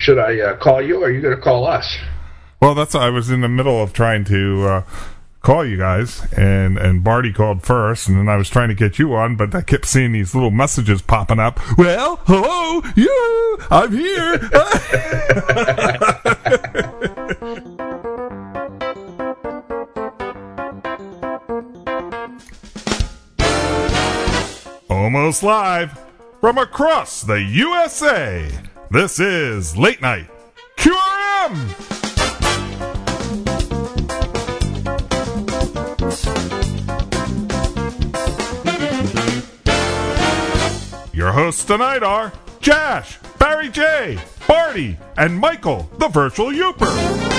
Should I call you, or are you going to call us? Well, I was in the middle of trying to call you guys, and Barty called first, and then I was trying to get you on, but I kept seeing these little messages popping up. Well, hello, you, I'm here. Almost live from across the USA. This is Late Night QRM. Your hosts tonight are Jash, Barry J, Barty, and Michael, the Virtual Youper.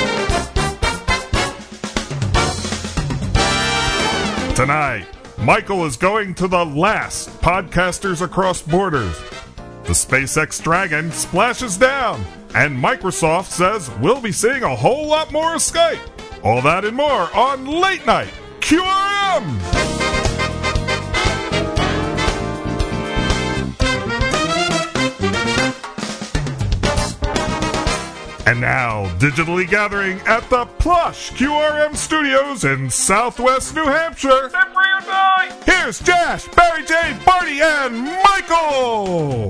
Tonight, Michael is going to the last Podcasters Across Borders. The SpaceX Dragon splashes down, and Microsoft says we'll be seeing a whole lot more of Skype. All that and more on Late Night QRM. And now, digitally gathering at the plush QRM studios in Southwest New Hampshire, here's Jash, Barry J, Barty, and Michael!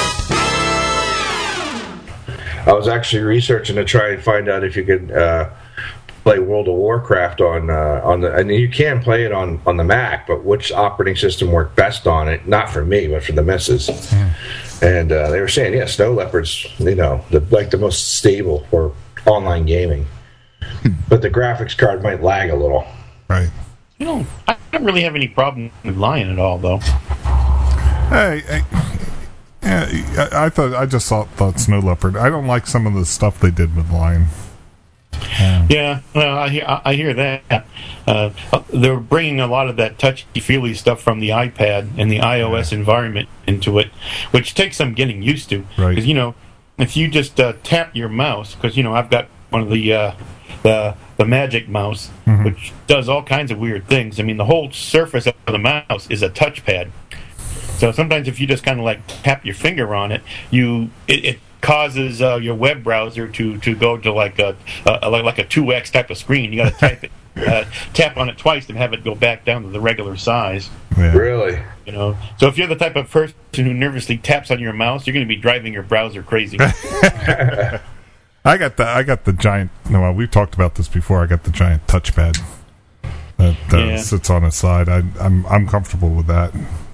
I was actually researching to try and find out if you could play World of Warcraft on the, and you can play it on the Mac, but which operating system worked best on it? Not for me, but for the missus. And they were saying, yeah, Snow Leopard's, the most stable for online gaming. But the graphics card might lag a little. Right. I don't really have any problem with Lion at all, though. Hey, I just thought Snow Leopard. I don't like some of the stuff they did with Lion. Yeah, well, I hear that. They're bringing a lot of that touchy-feely stuff from the iPad and the iOS environment into it, which takes some getting used to. Right. Because, if you just tap your mouse, because, I've got one of the Magic Mouse, which does all kinds of weird things. I mean, the whole surface of the mouse is a touchpad. So sometimes if you just kind of like tap your finger on it, it causes your web browser to go to like a 2x type of screen. You got to type it, tap on it twice, and have it go back down to the regular size. Yeah. Really? So if you're the type of person who nervously taps on your mouse, you're going to be driving your browser crazy. I got the giant. No, we've talked about this before. I got the giant touchpad that sits on its side. I'm comfortable with that.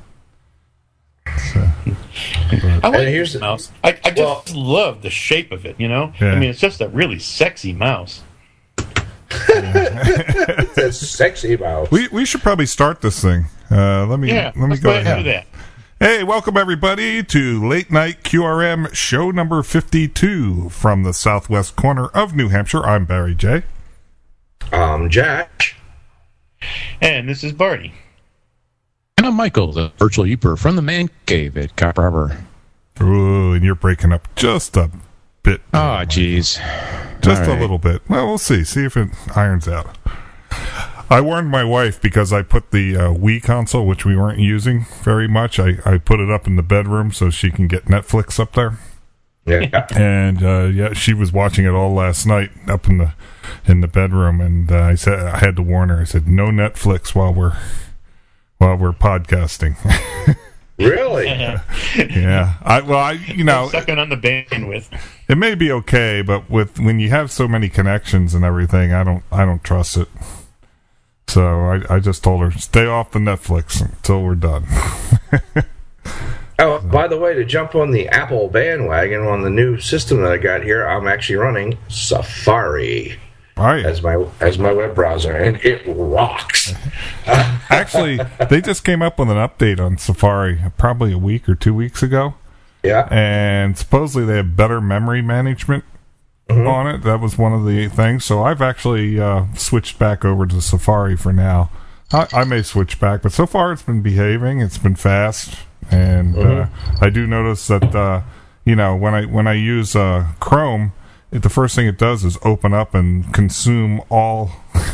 So, I like the mouse. I just love the shape of it, Yeah. I mean, it's just a really sexy mouse. It's a sexy mouse. We should probably start this thing. Let me go ahead and do that. Hey, welcome everybody to Late Night QRM show number 52 from the southwest corner of New Hampshire. I'm Barry J. I'm Jack. And this is Barty. And I'm Michael, the Virtual Youper from the Man Cave at Copper Harbor. Ooh, and you're breaking up just a bit. Oh, jeez. Just a little bit. Well, we'll see. See if it irons out. I warned my wife because I put the Wii console, which we weren't using very much. I put it up in the bedroom so she can get Netflix up there. Yeah. And she was watching it all last night up in the bedroom, and I had to warn her. I said, no Netflix while we're podcasting. Really? Yeah. Sucking on the bandwidth. It may be okay, but when you have so many connections and everything, I don't trust it. So I just told her, stay off the Netflix until we're done. Oh, by the way, to jump on the Apple bandwagon on the new system that I got here, I'm actually running Safari. Right. As my web browser, and it rocks. Actually, they just came up with an update on Safari probably a week or 2 weeks ago. Yeah. And supposedly they have better memory management on it. That was one of the things. So I've actually switched back over to Safari for now. I may switch back, but so far it's been behaving. It's been fast, and I do notice that when I use Chrome, the first thing it does is open up and consume all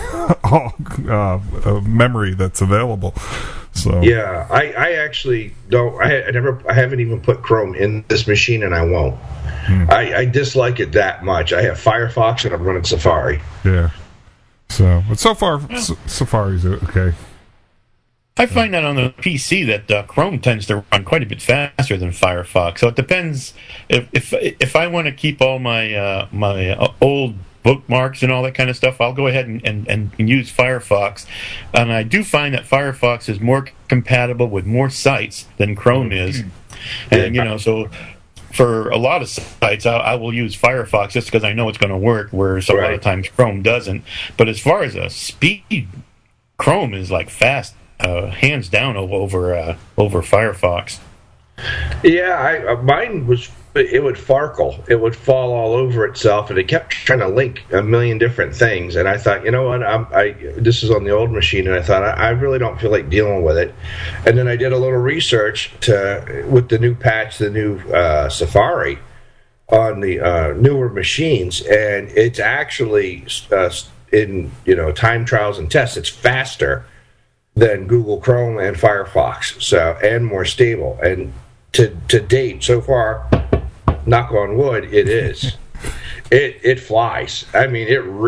memory that's available. So yeah, I actually don't. I haven't even put Chrome in this machine, and I won't. I dislike it that much. I have Firefox and I'm running Safari. Yeah. So, but so far, Safari's okay. I find that on the PC that Chrome tends to run quite a bit faster than Firefox. So it depends. If I want to keep all my my old bookmarks and all that kind of stuff, I'll go ahead and use Firefox. And I do find that Firefox is more compatible with more sites than Chrome is. And, so for a lot of sites, I will use Firefox just because I know it's going to work, whereas a lot of times Chrome doesn't. But as far as speed, Chrome is like fast. Hands down over Firefox. Yeah, mine was. It would farkle. It would fall all over itself, and it kept trying to link a million different things. And I thought, you know what? This is on the old machine, and I thought I really don't feel like dealing with it. And then I did a little research with the new patch, the new Safari on the newer machines, and it's actually in time trials and tests, it's faster than Google Chrome and Firefox, and more stable. And to date, so far, knock on wood, it is. It flies. I mean,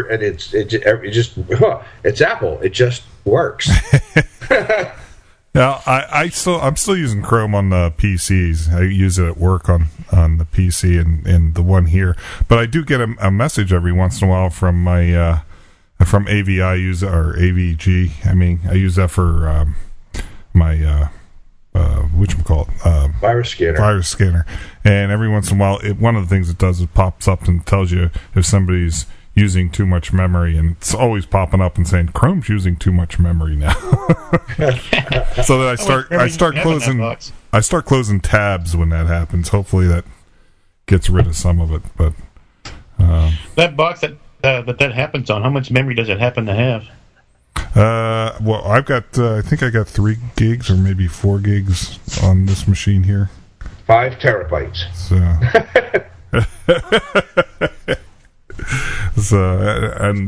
it's Apple. It just works. Now, I'm still using Chrome on the PCs. I use it at work on the PC and the one here. But I do get a message every once in a while from my from AV. I use or AVG. I mean, I use that for my whatchamacallit? Virus scanner. Virus scanner. And every once in a while, one of the things it does is pops up and tells you if somebody's using too much memory, and it's always popping up and saying Chrome's using too much memory now. So that I start closing tabs when that happens. Hopefully that gets rid of some of it. But that box that happens on, how much memory does it happen to have? Well, I've got I think I got 3 gigs or maybe 4 gigs on this machine here. 5 terabytes. And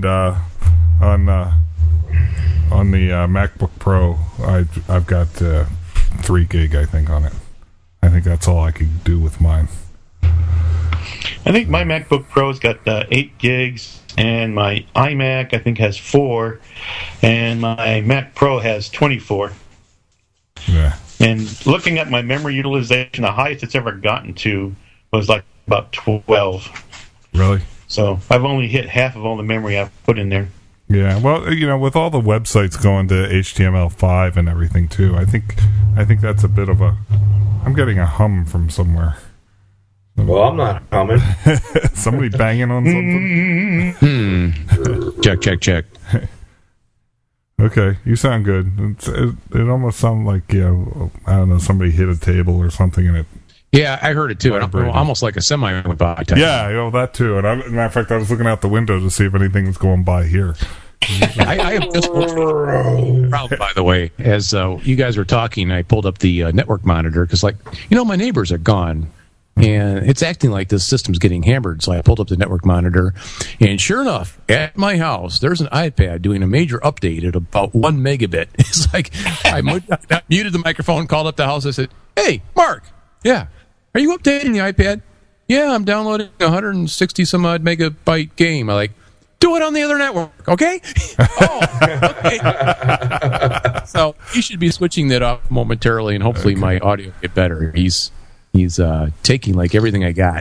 on the MacBook Pro, I've got 3 gig, I think, on it. I think that's all I can do with mine. I think my MacBook Pro's got 8 gigs, and my iMac, I think, has 4, and my Mac Pro has 24. Yeah. And looking at my memory utilization, the highest it's ever gotten to was like about 12. Really? So I've only hit half of all the memory I've put in there. Yeah, well, with all the websites going to HTML5 and everything too, I think that's a bit of a. I'm getting a hum from somewhere. Well, I'm not humming. Somebody banging on something. Check. Okay, you sound good. It almost sounds like I don't know, somebody hit a table or something and it. Yeah, I heard it too. Almost like a semi went by. Yeah, that too. And matter of fact, I was looking out the window to see if anything was going by here. I have just proud, by the way, as you guys were talking, I pulled up the network monitor because, my neighbors are gone. And it's acting like this system's getting hammered. So I pulled up the network monitor, and sure enough, at my house, there's an iPad doing a major update at about 1 megabit. It's like I muted the microphone, called up the house. I said, "Hey, Mark, yeah, are you updating the iPad? Yeah, I'm downloading a 160 some odd megabyte game." I'm like, "Do it on the other network, okay?" Oh, okay. So you should be switching that off momentarily, and hopefully my audio will get better. He's taking like everything I got.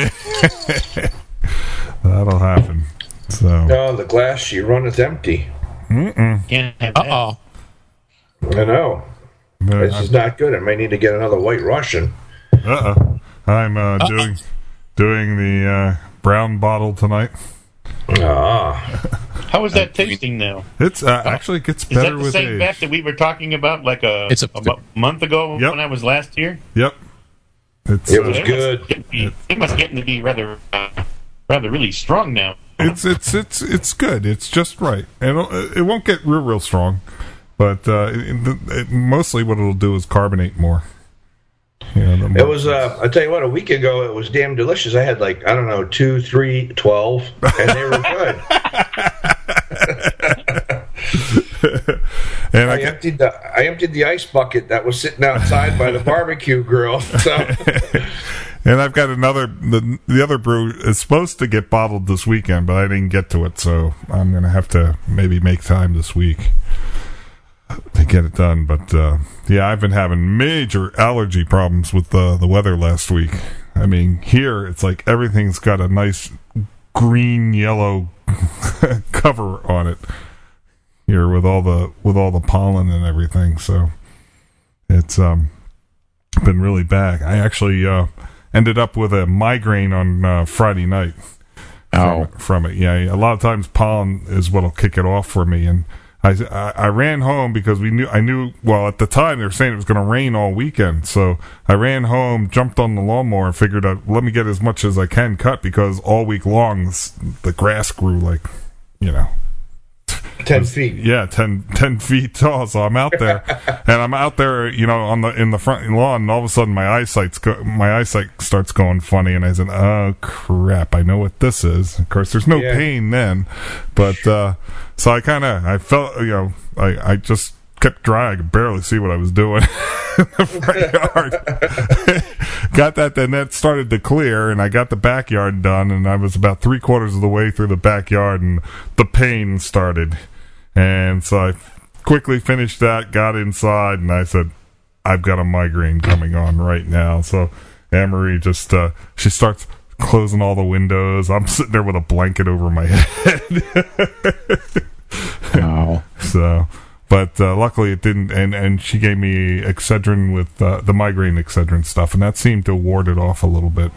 That'll happen. So no, the glass you run is empty. Can't have that. Uh-oh. I know. This is not good. I may need to get another White Russian. I'm doing the brown bottle tonight. How is that tasting now? It's actually gets better with age. Is that the same batch that we were talking about a month ago when I was last here? Yep. It was good. It must get to be rather really strong now. It's good. It's just right. It won't get real strong, but mostly what it'll do is carbonate more. It was. I tell you what. A week ago, it was damn delicious. I had 2, 3, 12, and they were good. And I emptied the ice bucket that was sitting outside by the barbecue grill. So. And I've got the other brew is supposed to get bottled this weekend, but I didn't get to it, so I'm going to have to maybe make time this week to get it done. But, yeah, I've been having major allergy problems with the weather last week. I mean, here it's like everything's got a nice green-yellow cover on it here with all the pollen and everything, so it's been really bad. I actually ended up with a migraine on Friday night from it. Yeah, a lot of times pollen is what'll kick it off for me, and I ran home because I knew well at the time they were saying it was going to rain all weekend, so I ran home, jumped on the lawnmower, and figured out let me get as much as I can cut because all week long the grass grew like 10 feet. Yeah, 10 feet tall. So I'm out there, and I'm out there, in the front lawn, and all of a sudden my eyesight starts going funny, and I said, "Oh crap! I know what this is." Of course, there's no pain then, but so I felt, I just kept dry. I could barely see what I was doing in the front yard. Got that, then that started to clear, and I got the backyard done, and I was about 3/4 of the way through the backyard, and the pain started. And so I quickly finished that, got inside, and I said, I've got a migraine coming on right now. So Anne-Marie just, she starts closing all the windows. I'm sitting there with a blanket over my head. Wow. So, but luckily it didn't, and she gave me Excedrin with the migraine Excedrin stuff, and that seemed to ward it off a little bit.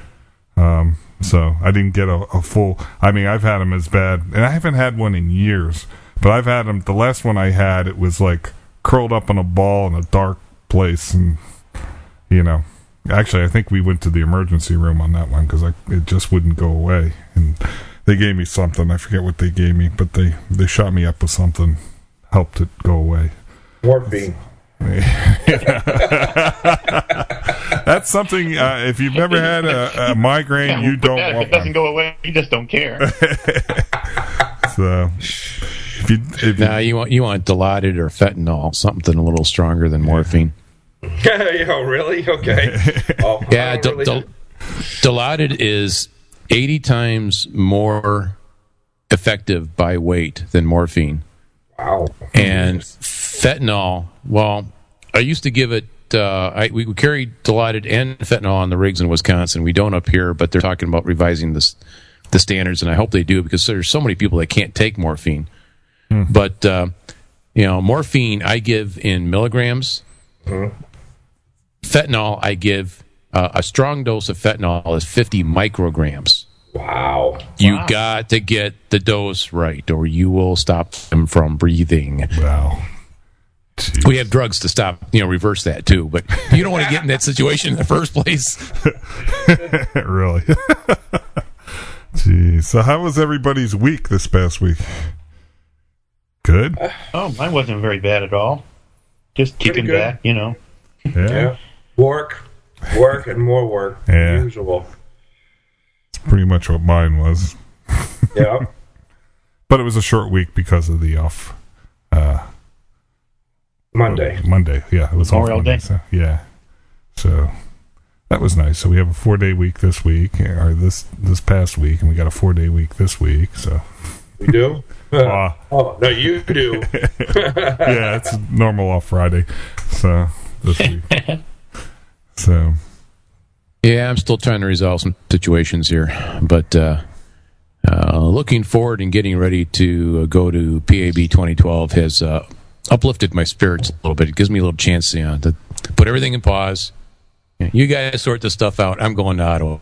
So I didn't get a full, I mean, I've had them as bad, and I haven't had one in years, but I've had them, the last one I had, it was like curled up in a ball in a dark place, and, actually I think we went to the emergency room on that one, because it just wouldn't go away, and they gave me something, I forget what they gave me, but they shot me up with something, helped it go away. Morphine. That's something, if you've never had a migraine, you don't want one. If it doesn't go away, you just don't care. So, you want Dilaudid or fentanyl, something a little stronger than morphine. Really? Okay. Yeah, Dilaudid is 80 times more effective by weight than morphine. Wow. And fentanyl, well, I used to give it, we carried Dilaudid and fentanyl on the rigs in Wisconsin. We don't up here, but they're talking about revising the standards, and I hope they do, because there's so many people that can't take morphine. But, morphine I give in milligrams. Fentanyl I give, a strong dose of fentanyl is 50 micrograms. Wow. You got to get the dose right, or you will stop them from breathing. Wow. Jeez. We have drugs to stop, reverse that too, but you don't want to get in that situation in the first place. Really? Jeez. So how was everybody's week this past week? Good? Mine wasn't very bad at all. Just kicking back, Yeah. Work, and more work. Yeah. Usual. It's pretty much what mine was. Yeah. But it was a short week because of the off. Monday, yeah. It was Memorial Day. So, yeah. So that was nice. So we have a 4-day week this week, or this past week, and we got a 4-day week this week. So we do. No, you do. Yeah, it's normal off Friday. So this week. So. Yeah, I'm still trying to resolve some situations here, but looking forward and getting ready to go to PAB 2012 has uplifted my spirits a little bit. It gives me a little chance to put everything in pause. You guys sort this stuff out. I'm going to Ottawa.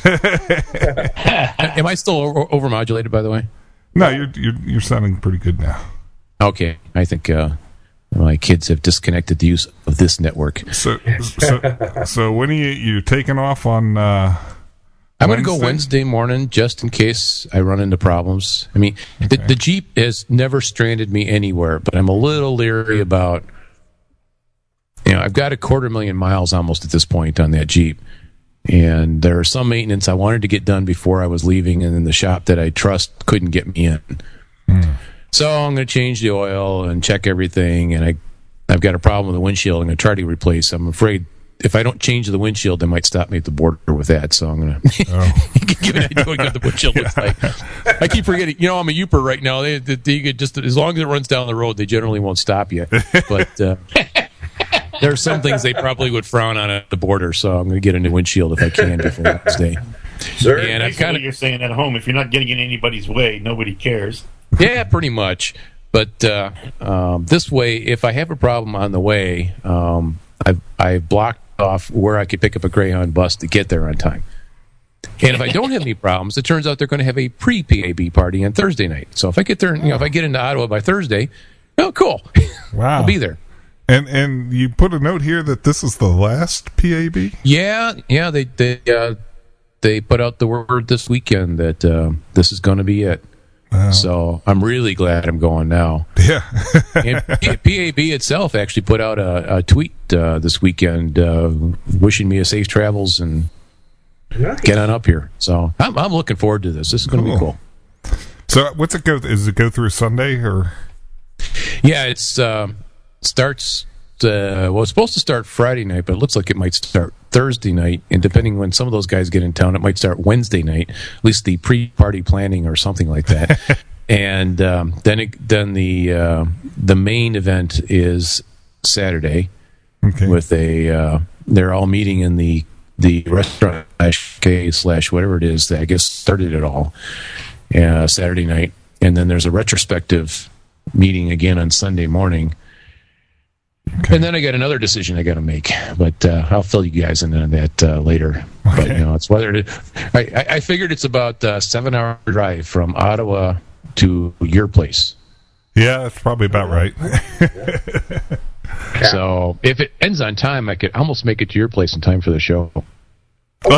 Am I still overmodulated, by the way? No, you're sounding pretty good now. Okay, I think my kids have disconnected the use of this network. So when are you taking off on? I'm going to go Wednesday morning, just in case I run into problems. I mean, okay. The Jeep has never stranded me anywhere, but I'm a little leery about. I've got 250,000 miles almost at this point on that Jeep, and there's some maintenance I wanted to get done before I was leaving, and then the shop that I trust couldn't get me in. So I'm going to change the oil and check everything, and I've got a problem with the windshield I'm going to try to replace. I'm afraid if I don't change the windshield, they might stop me at the border with that. So I'm going to give an idea what the windshield looks like. I keep forgetting. I'm a Uper right now. They just as long as it runs down the road, they generally won't stop you. But there are some things they probably would frown on at the border. So I'm going to get a new windshield if I can before Wednesday. Sir, and basically you're saying at home, if you're not getting in anybody's way, nobody cares. Yeah, pretty much. But this way, if I have a problem on the way, I've blocked off where I could pick up a Greyhound bus to get there on time. And if I don't have any problems, it turns out they're going to have a pre-PAB party on Thursday night. So if I get there, if I get into Ottawa by Thursday, cool. Wow. I'll be there. And you put a note here that this is the last PAB? Yeah. They put out the word this weekend that this is going to be it. Wow. So I'm really glad I'm going now. Yeah. And PAB itself actually put out a tweet this weekend wishing me a safe travels and get on up here. So I'm looking forward to this. This is going to be cool. So what's it go? Does it go through Sunday or? Yeah, it starts. It's supposed to start Friday night, but it looks like it might start Thursday night. And depending when some of those guys get in town, it might start Wednesday night. At least the pre-party planning or something like that. And then the main event is Saturday with they're all meeting in the restaurant / whatever it is that I guess started it all Saturday night. And then there's a retrospective meeting again on Sunday morning. Okay. And then I got another decision I got to make, but I'll fill you guys in on that later. Okay. But it's whether I figured it's about a 7-hour drive from Ottawa to your place. Yeah, that's probably about right. So if it ends on time, I could almost make it to your place in time for the show. Oh,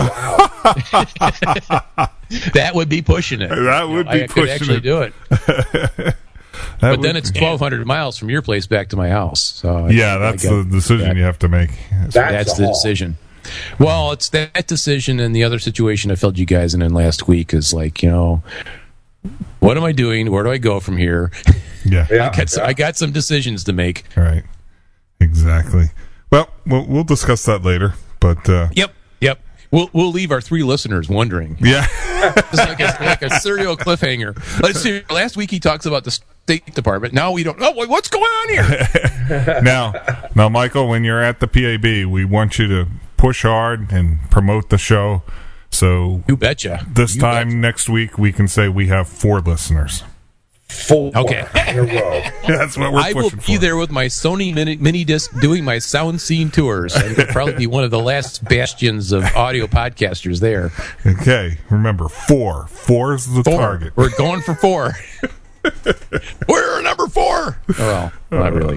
wow. That would be pushing it. That would be pushing it. I could actually do it. But then it's 1,200 miles from your place back to my house. So that's the decision you have to make. That's the decision. Well, it's that decision, and the other situation I filled you guys in last week is like, what am I doing? Where do I go from here? Yeah, I got some decisions to make. Right, exactly. Well, we'll discuss that later. But Yep. We'll leave our 3 listeners wondering. Yeah. It's like a serial cliffhanger. Let's see. Last week he talks about the State Department. Now we don't know what's going on here. Now, Michael, when you're at the PAB, we want you to push hard and promote the show. So you betcha. Next week, we can say we have 4 listeners. 4 okay. in a row. That's what we're pushing for. I will be there with my Sony mini disc doing my sound scene tours. I'm going to probably be one of the last bastions of audio podcasters there. Okay, remember 4. 4 is the target. We're going for 4. We're number 4. Well, not really.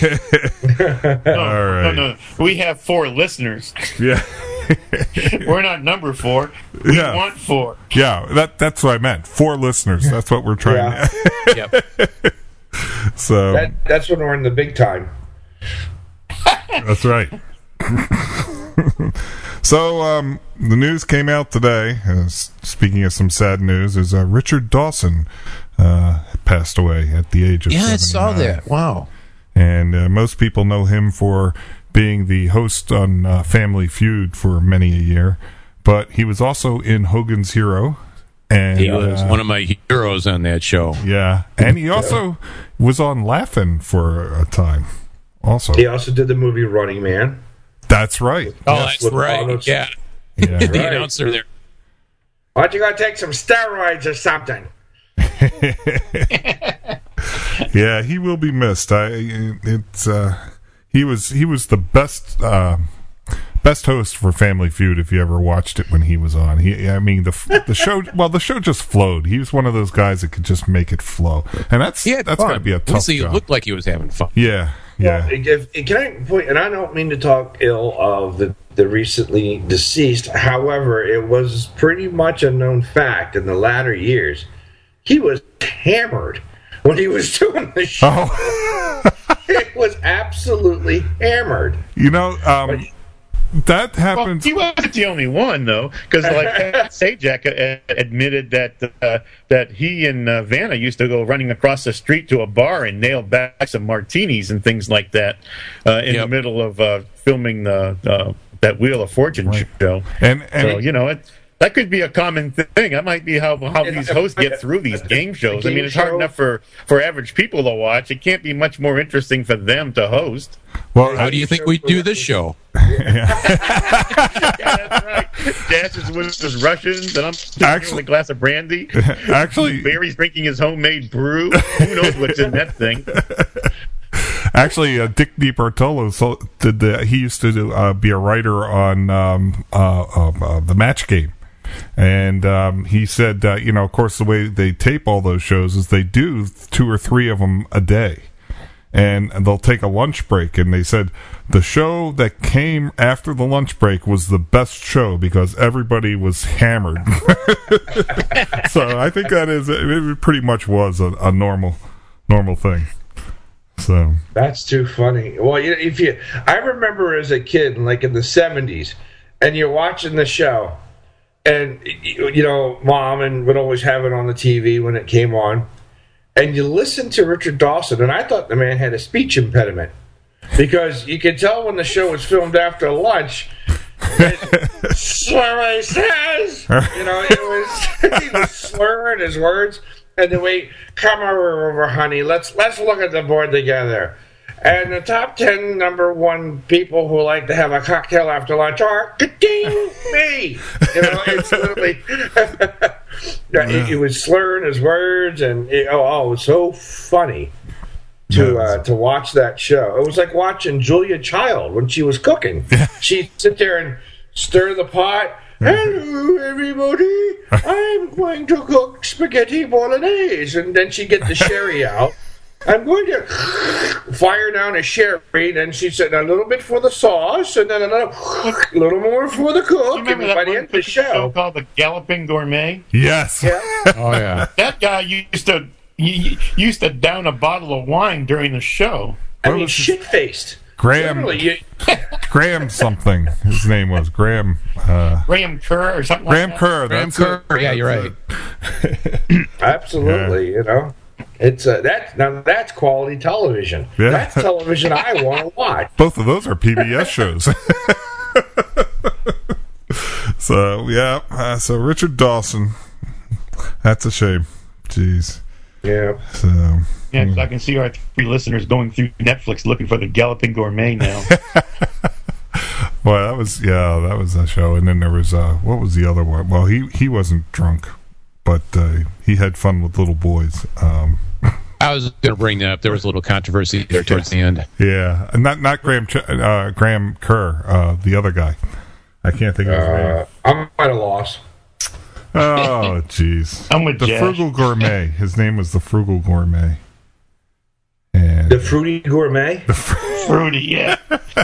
All right. No. We have 4 listeners. Yeah. We're not number 4. We want 4. Yeah, that's what I meant. 4 listeners. That's what we're trying. Yep. So that's when we're in the big time. That's right. So the news came out today. Speaking of some sad news, is Richard Dawson passed away at the age of 79. I saw that. Wow. And most people know him for being the host on Family Feud for many a year, but he was also in Hogan's Hero. And he was one of my heroes on that show. Yeah, and he also was on Laugh-In for a time. Also, he also did the movie Running Man. That's right. Oh, that's right. Yeah. The announcer there. Aren't you going to take some steroids or something? Yeah, he will be missed. He was the best host for Family Feud if you ever watched it when he was on. The show. Well, the show just flowed. He was one of those guys that could just make it flow, and that's got to be a tough job. He looked like he was having fun. Yeah. Well, can I point? And I don't mean to talk ill of the recently deceased. However, it was pretty much a known fact in the latter years he was hammered when he was doing the show. Oh. It was absolutely hammered. That happens. Well, he wasn't the only one, though, because Pat Sajak admitted that he and Vanna used to go running across the street to a bar and nail back some martinis and things like that in the middle of filming the that Wheel of Fortune show. And so, that could be a common thing. That might be how these hosts get through these game shows. I mean, it's hard enough for average people to watch. It can't be much more interesting for them to host. Well, how do you think we do this show? Yeah, that's right. Dash is with his Russians, and I'm drinking a glass of brandy. Actually, Barry's drinking his homemade brew. Who knows what's in that thing? Actually, Dick DiBartolo he used to be a writer on the Match Game. And he said, of course, the way they tape all those shows is they do 2 or 3 of them a day. And they'll take a lunch break. And they said the show that came after the lunch break was the best show because everybody was hammered. So I think it pretty much was a normal thing. So that's too funny. Well, I remember as a kid, like in the 70s, and you're watching the show. And, Mom would always have it on the TV when it came on. And you listen to Richard Dawson, and I thought the man had a speech impediment. Because you could tell when the show was filmed after lunch, Slurry says, he was slurring his words. And then come over, honey, let's look at the board together. And the top 10 number 1 people who like to have a cocktail after lunch are me. It's literally he was slurring his words, and it was so funny to watch that show. It was like watching Julia Child when she was cooking. She'd sit there and stir the pot. Hello, everybody. I'm going to cook spaghetti bolognese, and then she'd get the sherry out. I'm going to fire down a sherry. Then she said a little bit for the sauce, and then a little more for the cook. You remember that one show called The Galloping Gourmet? Yes. Yeah. Oh yeah. That guy used to down a bottle of wine during the show. I mean, shit-faced. Graham something. His name was Graham. Graham Kerr or something. Graham like Kerr. Graham Kerr. Yeah, you're right. Absolutely. It's that's quality television. Yeah. That's television I want to watch. Both of those are PBS shows. So yeah, so Richard Dawson. That's a shame. Jeez. Yeah. So. Yeah, because I can see our 3 listeners going through Netflix looking for The Galloping Gourmet now. Well, that was a show, and then there was what was the other one? Well, he wasn't drunk, but he had fun with little boys. I was going to bring that up. There was a little controversy there towards the end. Yeah, and not Graham Kerr, the other guy. I can't think of his name. I'm at a loss. Oh, jeez. I'm with the Josh. Frugal Gourmet. His name was the Frugal Gourmet. And the Fruity Gourmet? Fruity, yeah.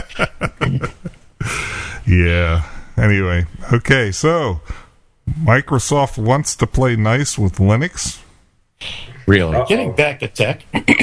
Yeah. Anyway, okay, so Microsoft wants to play nice with Linux. Really? Uh-oh. Getting back to tech.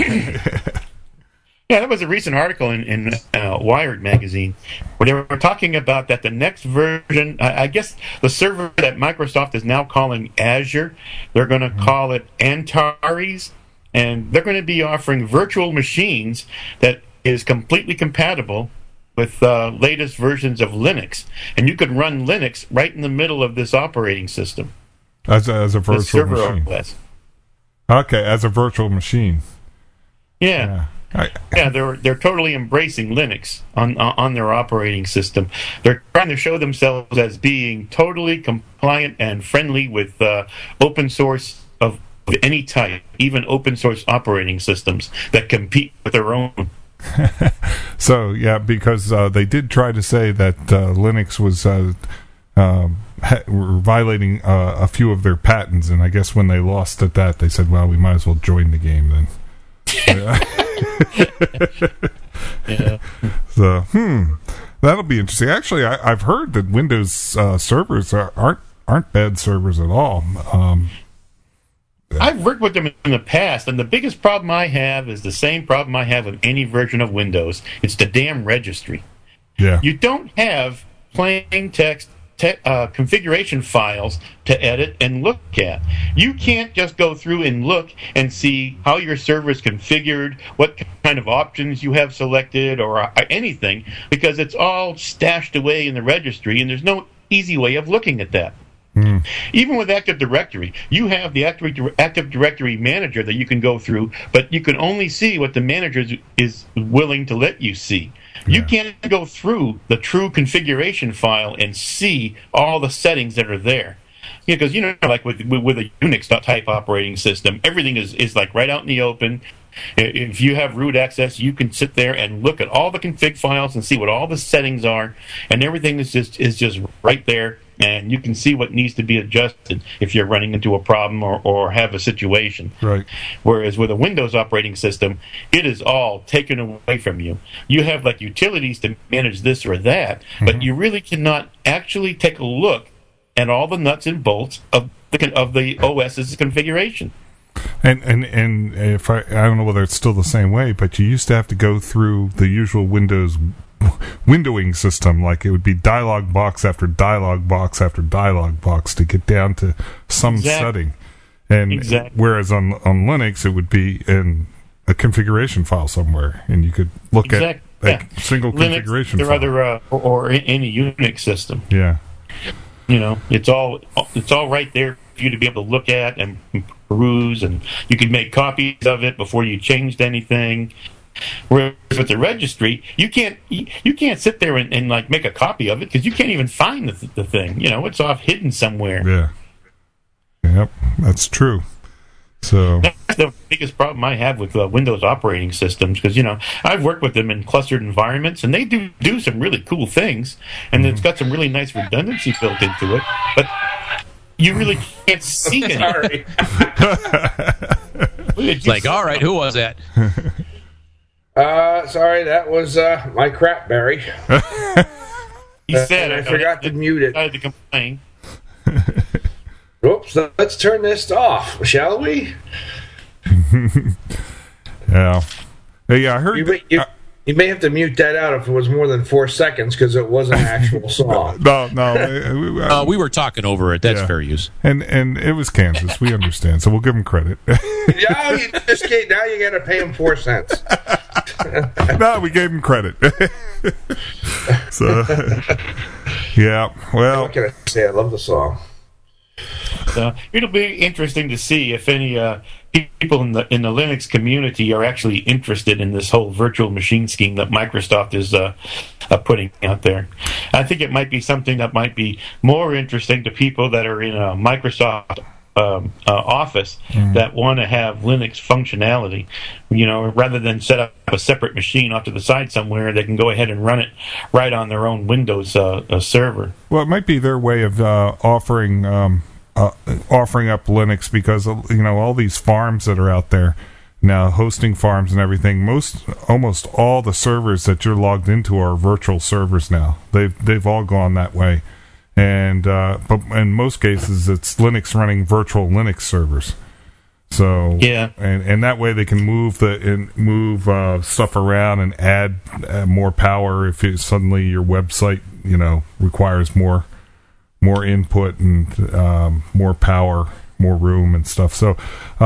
Yeah, that was a recent article in Wired magazine where they were talking about that the next version, I guess the server that Microsoft is now calling Azure, they're going to call it Antares, and they're going to be offering virtual machines that is completely compatible with latest versions of Linux. And you could run Linux right in the middle of this operating system. As a virtual machine. OS. Okay, as a virtual machine. Yeah. They're totally embracing Linux on their operating system. They're trying to show themselves as being totally compliant and friendly with open source of any type, even open source operating systems that compete with their own. So, yeah, because they did try to say that Linux was were violating a few of their patents, and I guess when they lost at that, they said, well, we might as well join the game then. Yeah. So, that'll be interesting. Actually, I've heard that Windows servers aren't bad servers at all. I've worked with them in the past, and the biggest problem I have is the same problem I have with any version of Windows. It's the damn registry. Yeah. You don't have plain text configuration files to edit and look at. You can't just go through and look and see how your server is configured, what kind of options you have selected, or anything, because it's all stashed away in the registry, and there's no easy way of looking at that. Even with Active Directory, you have the Active Directory manager that you can go through, but you can only see what the manager is willing to let you see. You can't go through the true configuration file and see all the settings that are there. Because, like with a Unix type operating system, everything is like right out in the open. If you have root access, you can sit there and look at all the config files and see what all the settings are, and everything is just right there, and you can see what needs to be adjusted if you're running into a problem or have a situation. Right. Whereas with a Windows operating system, it is all taken away from you. You have like utilities to manage this or that, but you really cannot actually take a look at all the nuts and bolts of the OS's configuration. And if I don't know whether it's still the same way, but you used to have to go through the usual Windows windowing system, like it would be dialog box after dialog box after dialog box to get down to some setting. And whereas on Linux, it would be in a configuration file somewhere, and you could look at single Linux, configuration there file. Other or any Unix system. Yeah. It's all right there for you to be able to look at and peruse, and you can make copies of it before you changed anything. Whereas with the registry, you can't sit there and like make a copy of it because you can't even find the thing. It's off hidden somewhere. Yeah. Yep, that's true. So that's the biggest problem I have with Windows operating systems, because I've worked with them in clustered environments, and they do some really cool things, and it's got some really nice redundancy built into it, but you really can't see it. Sorry. It's like, all right, who was that? Sorry, that was my crapberry. He said I forgot to mute it. I had to complain. Oops, let's turn this off, shall we? Yeah. Hey, I heard... You may have to mute that out if it was more than 4 seconds, because it was an actual song. No. We were talking over it. That's fair use. And it was Kansas. We understand, so we'll give him credit. Now you got to pay him 4 cents. No, we gave him credit. So, yeah. Well, what can I say? I love the song. It'll be interesting to see if any people in the Linux community are actually interested in this whole virtual machine scheme that Microsoft is putting out there. I think it might be something that might be more interesting to people that are in a Microsoft office that want to have Linux functionality. Rather than set up a separate machine off to the side somewhere, they can go ahead and run it right on their own Windows server. Well, it might be their way of offering up Linux, because all these farms that are out there now, hosting farms and everything. Almost all the servers that you're logged into are virtual servers now. They've all gone that way, and but in most cases it's Linux running virtual Linux servers. So yeah, and that way they can move stuff around and add more power if suddenly your website requires more input and more power, more room and stuff. So,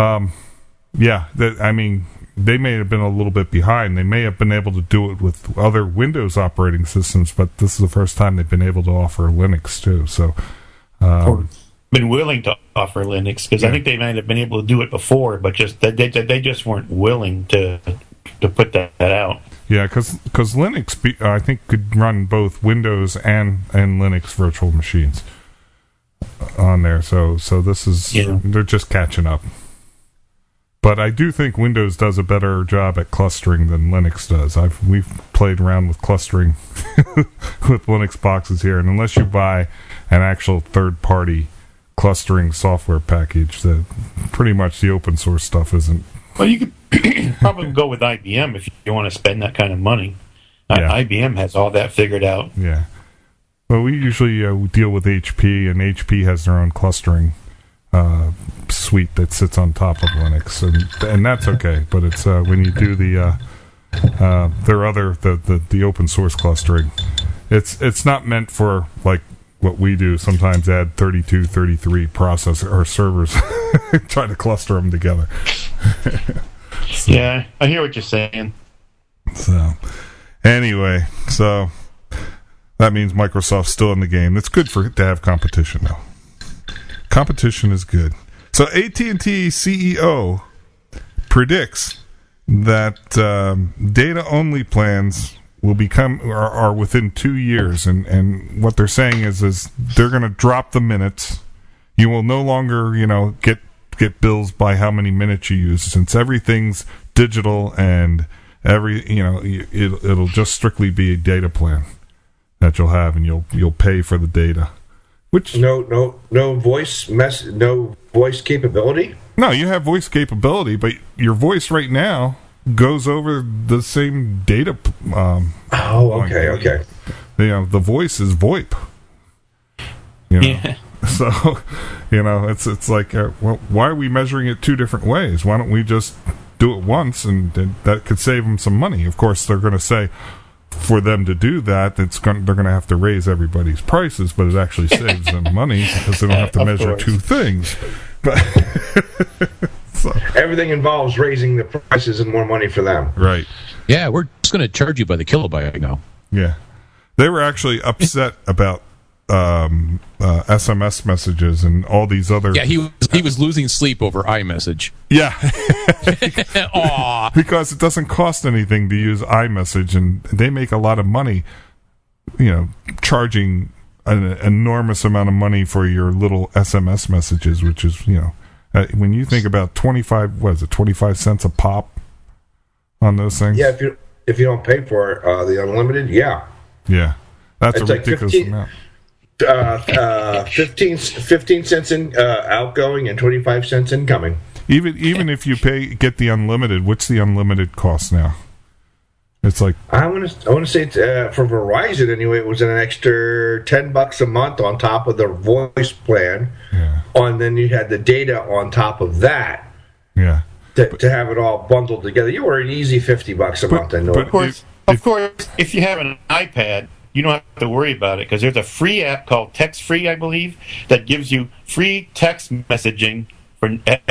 they may have been a little bit behind. They may have been able to do it with other Windows operating systems, but this is the first time they've been able to offer Linux too. So, or been willing to offer Linux, because I think they might have been able to do it before, but they just weren't willing to put that out. Yeah, because Linux, I think, could run both Windows and Linux virtual machines on there. So this is they're just catching up. But I do think Windows does a better job at clustering than Linux does. We've played around with clustering with Linux boxes here, and unless you buy an actual third-party clustering software package, that pretty much the open source stuff isn't. Well, you could probably go with IBM if you want to spend that kind of money. IBM has all that figured out. Yeah. Well, we usually deal with HP, and HP has their own clustering suite that sits on top of Linux, and that's okay. But it's when you do the open source clustering, it's not meant for like what we do, sometimes add 32, 33 processor or servers, try to cluster them together. So, yeah, I hear what you're saying. So, anyway, so that means Microsoft's still in the game. It's good to have competition, though. Competition is good. So, AT&T CEO predicts that data-only plans will are within 2 years, and what they're saying is they're going to drop the minutes. You will no longer, get bills by how many minutes you use, since everything's digital and it'll just strictly be a data plan that you'll have, and you'll pay for the data. Which no voice capability. No, you have voice capability, but your voice right now goes over the same data. Okay. The voice is VoIP. Yeah. So, it's like, why are we measuring it two different ways? Why don't we just do it once, and that could save them some money? Of course, they're going to say for them to do that, they're going to have to raise everybody's prices, but it actually saves them money because they don't have to measure two things. But so. Everything involves raising the prices and more money for them. Right. Yeah, we're just going to charge you by the kilobyte now. Yeah. They were actually upset about SMS messages and all these other... Yeah, he was losing sleep over iMessage. Yeah. Because it doesn't cost anything to use iMessage, and they make a lot of money, charging an enormous amount of money for your little SMS messages, which is, when you think about 25 cents a pop on those things? Yeah, if you don't pay for the unlimited, yeah. Yeah. That's it's a ridiculous amount. 15 cents in outgoing and 25 cents incoming. Even if you get the unlimited, what's the unlimited cost now? It's like I want to say it's, for Verizon anyway, it was an extra $10 a month on top of the voice plan. Yeah. And then you had the data on top of that. Yeah. To have it all bundled together, you were an easy $50 a month. I know. Of course, if you have an iPad, you don't have to worry about it because there's a free app called Text Free, I believe, that gives you free text messaging for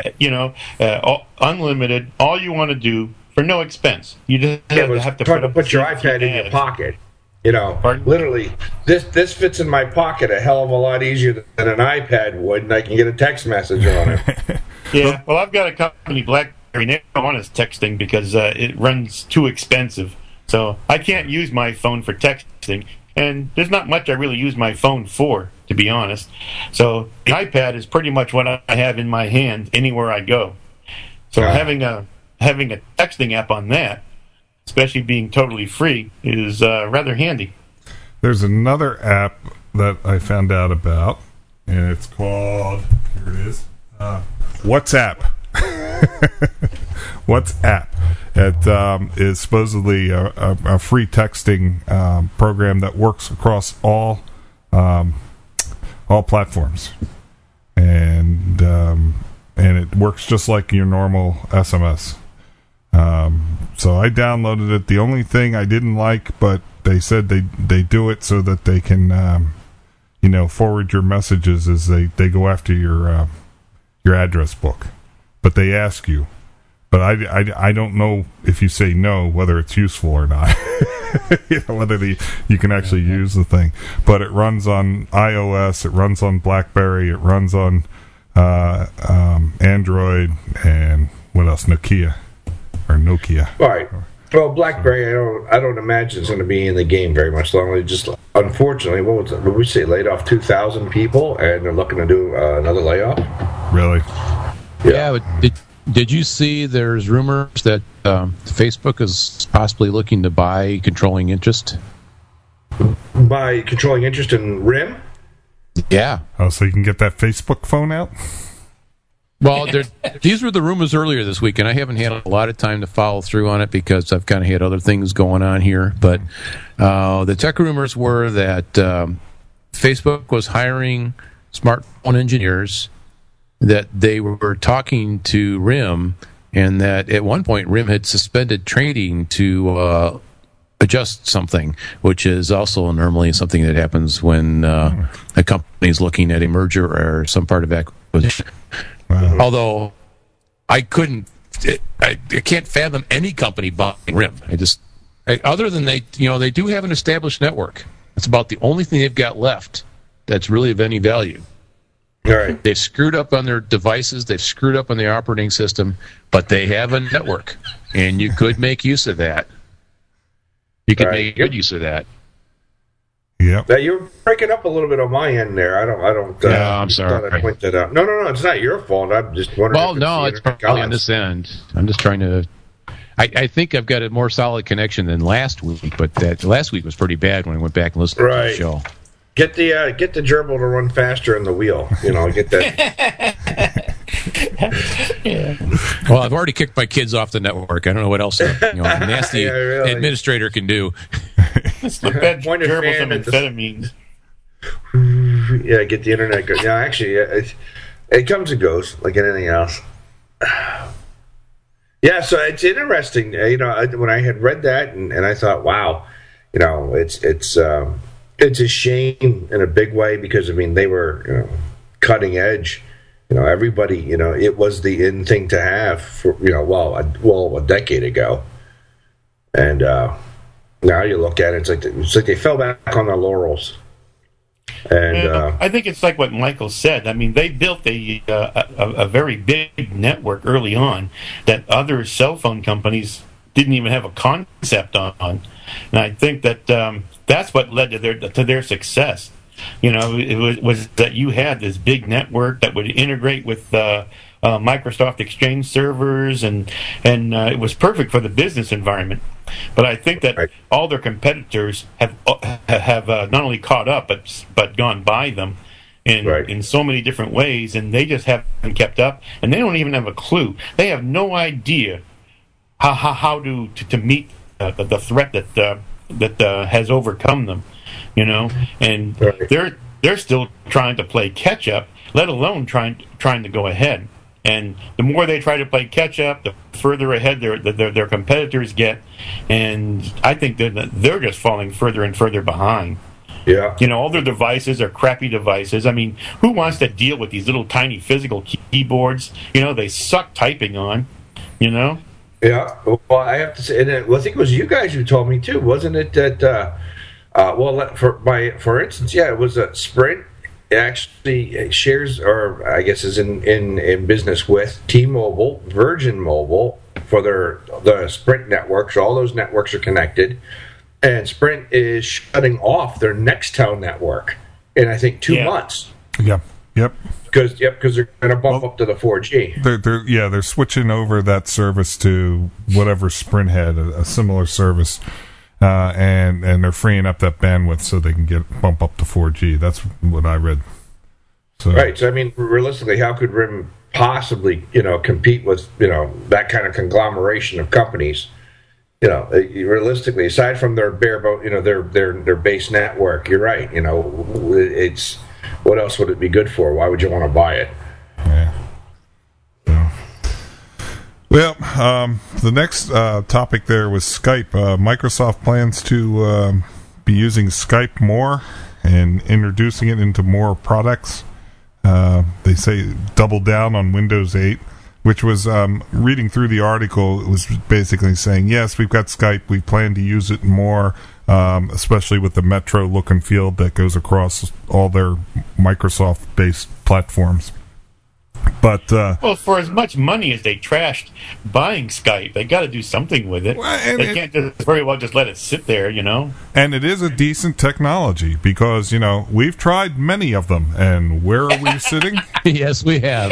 unlimited. All you want to do for no expense. You just have to put your iPad in your pocket. Literally, this fits in my pocket a hell of a lot easier than an iPad would, and I can get a text message on it. Yeah, well, I've got a company, BlackBerry, and they don't want us texting because it runs too expensive. So I can't use my phone for texting, and there's not much I really use my phone for, to be honest. So the iPad is pretty much what I have in my hand anywhere I go. So having a texting app on that, especially being totally free, is rather handy. There's another app that I found out about, and it's called, here it is, WhatsApp. WhatsApp. It is supposedly a free texting program that works across all platforms, and it works just like your normal SMS. So I downloaded it. The only thing I didn't like, but they said they do it so that they can forward your messages, is they go after your address book, but they ask you. But I don't know if you say no whether it's useful or not. Whether you can actually use the thing. But it runs on iOS, it runs on BlackBerry, it runs on Android, and what else? Nokia. Right. Well, BlackBerry, I don't imagine it's going to be in the game very much longer. Just unfortunately, what we say, laid off 2,000 people, and they're looking to do another layoff. Really? Yeah. But did you see? There's rumors that Facebook is possibly looking to buy controlling interest. By controlling interest in RIM? Yeah. Oh, so you can get that Facebook phone out? Well, these were the rumors earlier this week, and I haven't had a lot of time to follow through on it because I've kind of had other things going on here. But the tech rumors were that Facebook was hiring smartphone engineers, that they were talking to RIM, and that at one point RIM had suspended trading to adjust something, which is also normally something that happens when a company is looking at a merger or some part of acquisition. Wow. Although I can't fathom any company buying RIM. Other than they do have an established network. It's about the only thing they've got left that's really of any value. All right. They've screwed up on their devices. They've screwed up on the operating system, but they have a network, and you could make use of that. You could make good use of that. Yeah. Now you're breaking up a little bit on my end there. I don't. I'm sorry. I point that out. No. It's not your fault. I'm just wondering. Well, no, it's probably on this end. I'm just trying to. I think I've got a more solid connection than last week, but that last week was pretty bad when I went back and listened to the show. Get the gerbil to run faster in the wheel. Get that. Yeah. Well, I've already kicked my kids off the network. I don't know what else a nasty administrator can do. It's the bad gerbils and amphetamines. Yeah, get the internet going. Yeah, actually, it comes and goes like anything else. Yeah, so it's interesting. When I had read that, and I thought, wow, it's a shame in a big way because they were cutting edge. Everybody, it was the in thing to have for a decade ago, and now you look at it, it's like they fell back on their laurels. And I think it's like what Michael said. They built a very big network early on that other cell phone companies didn't even have a concept on, and I think that that's what led to their success. It was that you had this big network that would integrate with Microsoft Exchange servers, and it was perfect for the business environment. But I think that all their competitors have not only caught up but gone by them in so many different ways, and they just haven't kept up, and they don't even have a clue. They have no idea how to meet the threat that has overcome them. And they're still trying to play catch up, let alone trying to go ahead. And the more they try to play catch up, the further ahead their competitors get. And I think that they're just falling further and further behind. Yeah. All their devices are crappy devices. Who wants to deal with these little tiny physical keyboards? They suck typing on. Yeah. Well, I have to say, and I think it was you guys who told me too, wasn't it? That for instance, it was a Sprint. It actually shares, or I guess is in business with T-Mobile, Virgin Mobile for the Sprint network. So all those networks are connected, and Sprint is shutting off their Nextel network in I think 2 months. Yeah. Yep. Because they're going to bump up to the 4G. They're switching over that service to whatever Sprint had, a similar service. And they're freeing up that bandwidth so they can bump up to 4G. That's what I read. So. Right. So realistically, how could RIM possibly compete with that kind of conglomeration of companies? Realistically, aside from their their base network, you're right. It's what else would it be good for? Why would you want to buy it? Yeah. Well, the next topic there was Skype. Microsoft plans to be using Skype more and introducing it into more products. They say double down on Windows 8, which was, reading through the article, it was basically saying, yes, we've got Skype, we plan to use it more, especially with the Metro look and feel that goes across all their Microsoft-based platforms. But for as much money as they trashed buying Skype, they got to do something with it. They can't very well just let it sit there, And it is a decent technology because we've tried many of them, and where are we sitting? Yes, we have.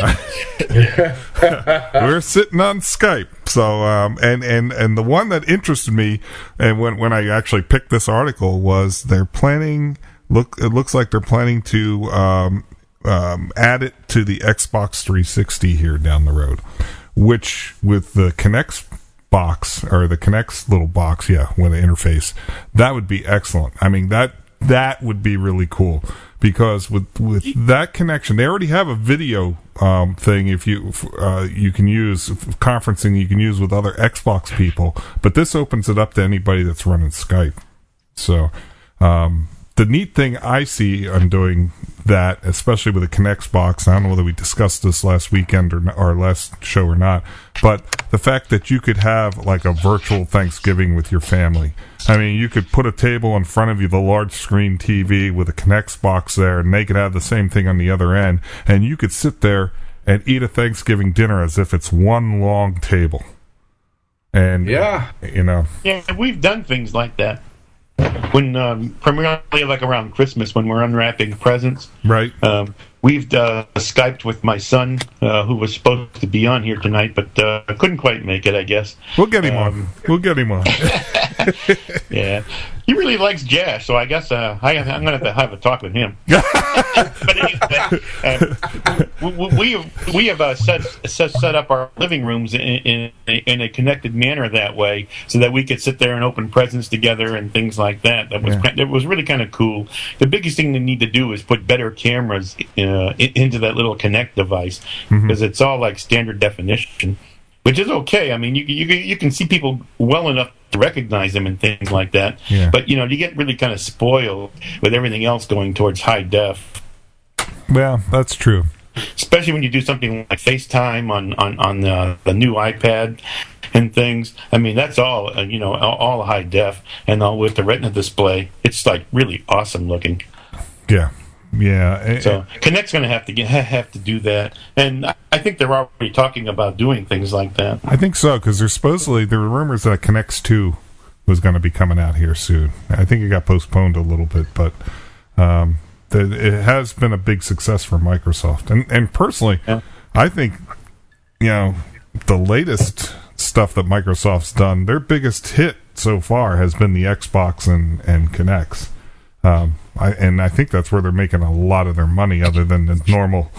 We're sitting on Skype. So, and the one that interested me, and when I actually picked this article, was they're planning. It looks like they're planning to. Add it to the Xbox 360 here down the road, which with the Kinect box or the Kinect little box, with the interface, that would be excellent. That that would be really cool, because with that connection, they already have a video thing. If you can use conferencing, you can use with other Xbox people, but this opens it up to anybody that's running Skype. So the neat thing I see on doing that, especially with the Kinect box, I don't know whether we discussed this last weekend or last show or not, but the fact that you could have like a virtual Thanksgiving with your family. I mean, you could put a table in front of you, the large screen TV with a Kinect box there, and they could have the same thing on the other end, and you could sit there and eat a Thanksgiving dinner as if it's one long table. And yeah, we've done things like that. When primarily like around Christmas, when we're unwrapping presents, right? We've Skyped with my son, who was supposed to be on here tonight, but couldn't quite make it, I guess. We'll get him on. We'll get him on. Yeah, he really likes jazz, so I guess I'm going to have a talk with him. But anyway, we have set up our living rooms in a connected manner that way, so that we could sit there and open presents together and things like that. That was really kind of cool. The biggest thing they need to do is put better cameras into that little Kinect device, because it's all like standard definition, which is okay. I mean, you can see people well enough to recognize them and things like that. Yeah. But you get really kind of spoiled with everything else going towards high def. Well, that's true. Especially when you do something like FaceTime on the new iPad and things. I mean, that's all all high def, and all with the Retina display. It's like really awesome looking. Yeah. Yeah. So Kinect's going to have to do that, and I think they're already talking about doing things like that. I think so, because there were rumors that Kinect 2 was going to be coming out here soon. I think it got postponed a little bit, but it has been a big success for Microsoft. And personally, I think the latest stuff that Microsoft's done, their biggest hit so far has been the Xbox and Kinects. I think that's where they're making a lot of their money, other than the normal,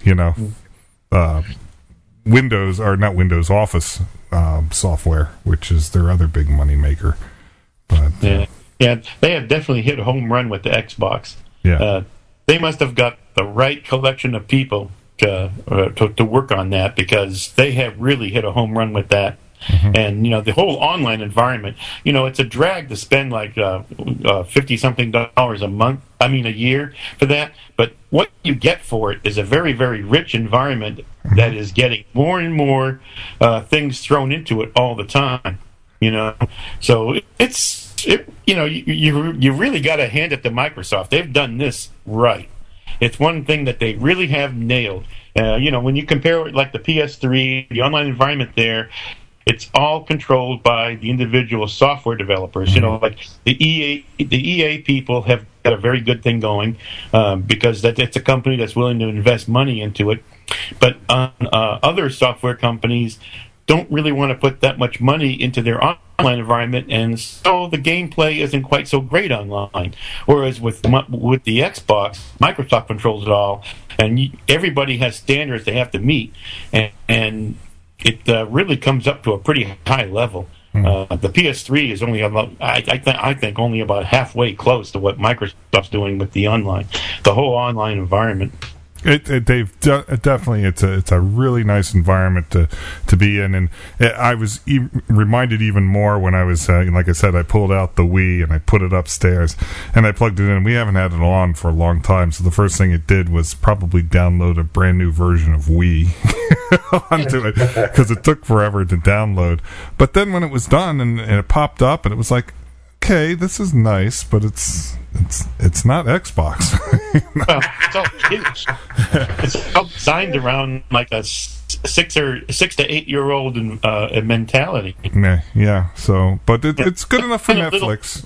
Windows, or not Windows, Office software, which is their other big money maker. But yeah, they have definitely hit a home run with the Xbox. Yeah, they must have got the right collection of people to work on that, because they have really hit a home run with that. And the whole online environment, it's a drag to spend like $50-something a year for that. But what you get for it is a very, very rich environment that is getting more and more things thrown into it all the time. So you really got to hand it to Microsoft. They've done this right. It's one thing that they really have nailed. When you compare it like the PS3, the online environment there, it's all controlled by the individual software developers. Like the EA people have got a very good thing going, because it's a company that's willing to invest money into it. But other software companies don't really want to put that much money into their online environment, and so the gameplay isn't quite so great online. Whereas with the Xbox, Microsoft controls it all, and everybody has standards they have to meet, and it really comes up to a pretty high level. The PS3 is only about, I think, only about halfway close to what Microsoft's doing with the whole online environment. Definitely, it's a really nice environment to be in, and I was reminded even more when I was like I said, I pulled out the Wii and I put it upstairs and I plugged it in. We haven't had it on for a long time, so the first thing it did was probably download a brand new version of Wii onto it, because it took forever to download. But then when it was done and it popped up, and it was like, okay, this is nice, but it's not Xbox. Well, it's all kids. It's all designed around like a 6 to 8 year old mentality. Yeah. So, but it's good enough for Netflix.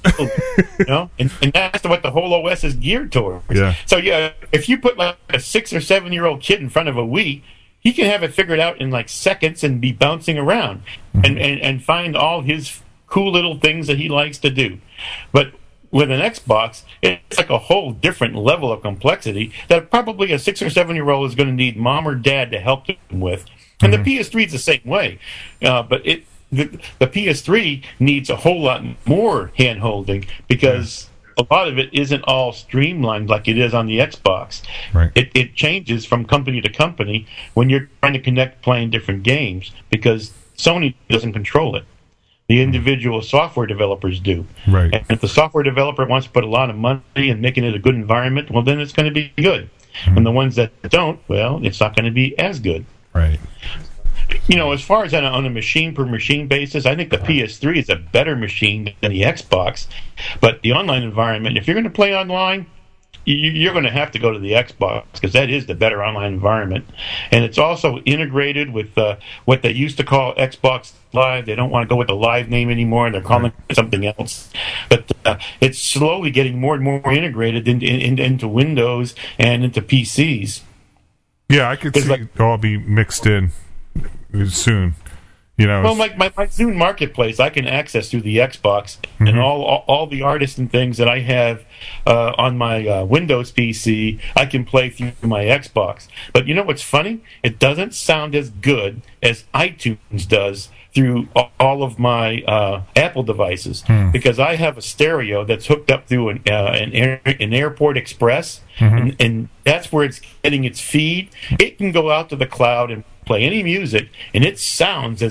And that's what the whole OS is geared towards. Yeah. So if you put like a 6 or 7 year old kid in front of a Wii, he can have it figured out in like seconds and be bouncing around and find all his cool little things that he likes to do. But with an Xbox, it's like a whole different level of complexity that probably a 6 or 7 year old is going to need mom or dad to help them with. And the PS3 is the same way, but the PS3 needs a whole lot more hand holding, because a lot of it isn't all streamlined like it is on the Xbox. Right. It changes from company to company when you're trying to connect playing different games because Sony doesn't control it. The individual software developers do. Right. And if the software developer wants to put a lot of money in making it a good environment, well, then it's going to be good. And the ones that don't, well, it's not going to be as good. Right. As far as on a machine-per-machine basis, I think the PS3 is a better machine than the Xbox. But the online environment, if you're going to play online, you're going to have to go to the Xbox because that is the better online environment. And it's also integrated with what they used to call Xbox Live. They don't want to go with the Live name anymore. They're calling it something else. But it's slowly getting more and more integrated into Windows and into PCs. Yeah, I could see it all be mixed in soon. Well, my Zune Marketplace, I can access through the Xbox, and all the artists and things that I have on my Windows PC, I can play through my Xbox. But you know what's funny? It doesn't sound as good as iTunes does through all of my Apple devices because I have a stereo that's hooked up through an Airport Express, and that's where it's getting its feed. It can go out to the cloud and play any music, and it sounds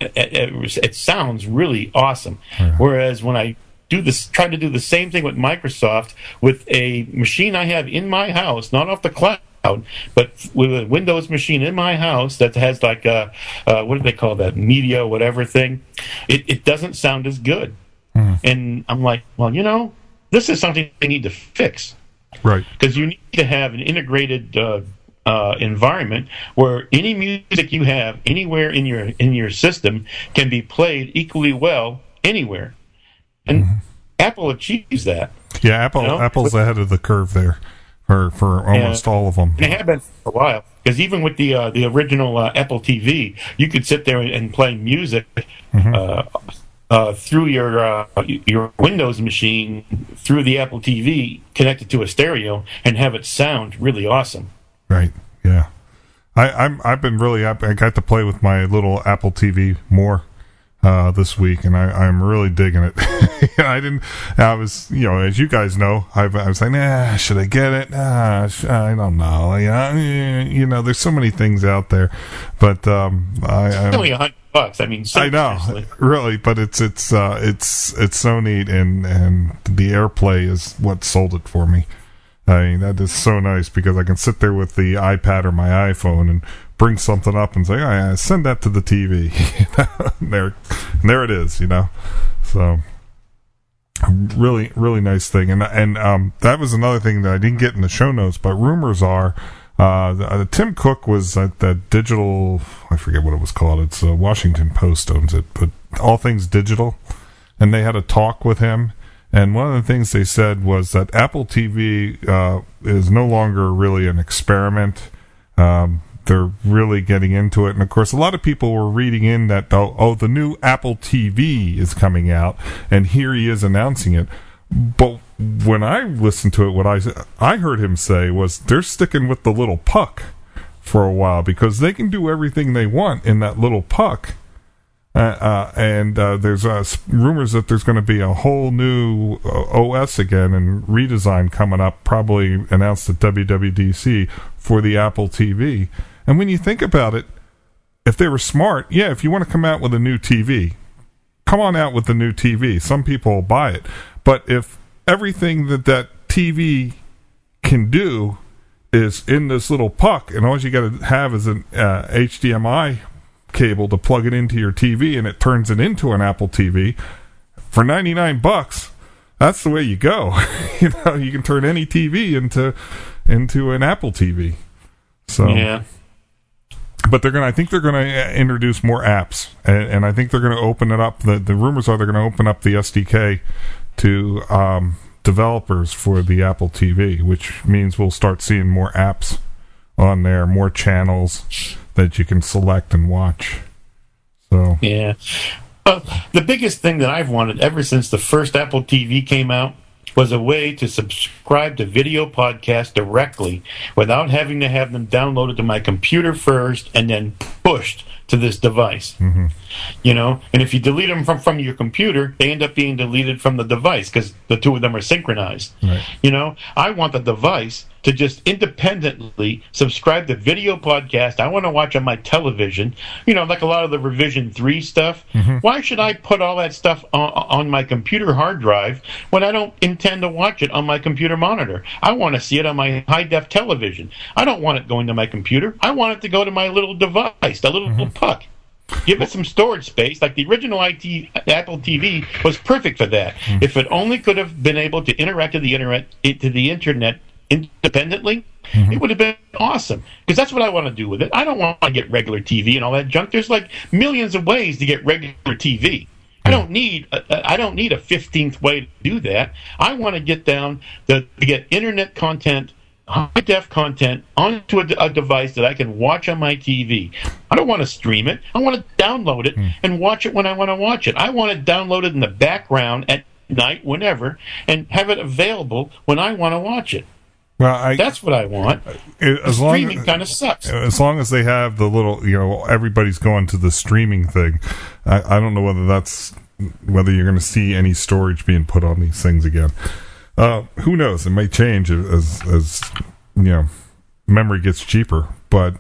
really awesome. Whereas when I try to do the same thing with Microsoft with a machine I have in my house, not off the cloud, but with a Windows machine in my house that has like a what do they call that, media whatever thing, it doesn't sound as good. And I'm like, well, this is something they need to fix, right? Because you need to have an integrated environment where any music you have anywhere in your system can be played equally well anywhere, and Apple achieves that. Yeah, Apple's ahead of the curve there for almost all of them. They have been for a while because even with the original Apple TV, you could sit there and play music through your Windows machine through the Apple TV connected to a stereo and have it sound really awesome. Right. Yeah. I've been really I got to play with my little Apple TV more this week, and I'm really digging it. I was, as you guys know, I was like, should I get it? I don't know. There's so many things out there, but it's only $100. I mean, I know, really, but it's so neat, and the AirPlay is what sold it for me. I mean, that is so nice because I can sit there with the iPad or my iPhone and bring something up and say, "Oh, yeah, send that to the TV." there it is. So really, really nice thing. And that was another thing that I didn't get in the show notes, but rumors are Tim Cook was at that digital. I forget what it was called. It's Washington Post owns it, but All Things Digital, and they had a talk with him. And one of the things they said was that Apple TV is no longer really an experiment. They're really getting into it. And, of course, a lot of people were reading in that, the new Apple TV is coming out, and here he is announcing it. But when I listened to it, what I heard him say was they're sticking with the little puck for a while because they can do everything they want in that little puck. And there's rumors that there's going to be a whole new OS again and redesign coming up, probably announced at WWDC for the Apple TV. And when you think about it, if they were smart, if you want to come out with a new TV, come on out with the new TV. Some people will buy it. But if everything that TV can do is in this little puck, and all you got to have is an HDMI cable to plug it into your TV, and it turns it into an Apple TV for $99. That's the way you go. You can turn any TV into an Apple TV. So yeah. But I think they're gonna introduce more apps, and I think they're gonna open it up. The rumors are they're gonna open up the SDK to developers for the Apple TV, which means we'll start seeing more apps on there, more channels that you can select and watch. So yeah, the biggest thing that I've wanted ever since the first Apple TV came out was a way to subscribe to video podcasts directly without having to have them downloaded to my computer first and then pushed to this device. Mm-hmm. You know, and if you delete them from your computer, they end up being deleted from the device because the two of them are synchronized. Right. You know, I want the device to just independently subscribe to video podcast I want to watch on my television, you know, like a lot of the Revision 3 stuff. Mm-hmm. Why should I put all that stuff on my computer hard drive when I don't intend to watch it on my computer monitor? I want to see it on my high-def television. I don't want it going to my computer. I want it to go to my little device, the little puck. Give it some storage space. Like the original Apple TV was perfect for that. Mm-hmm. If it only could have been able to interact with the internet independently, it would have been awesome. Because that's what I want to do with it. I don't want to get regular TV and all that junk. There's like millions of ways to get regular TV. I don't need a 15th way to do that. I want to get down to get internet content, high-def content onto a device that I can watch on my TV. I don't want to stream it. I want to download it and watch it when I want to watch it. I want it downloaded in the background at night, whenever, and have it available when I want to watch it. Well, that's what I want. Streaming kind of sucks. As long as they have the little, you know, everybody's going to the streaming thing. I don't know whether you're going to see any storage being put on these things again. Who knows? It may change as you know, memory gets cheaper. But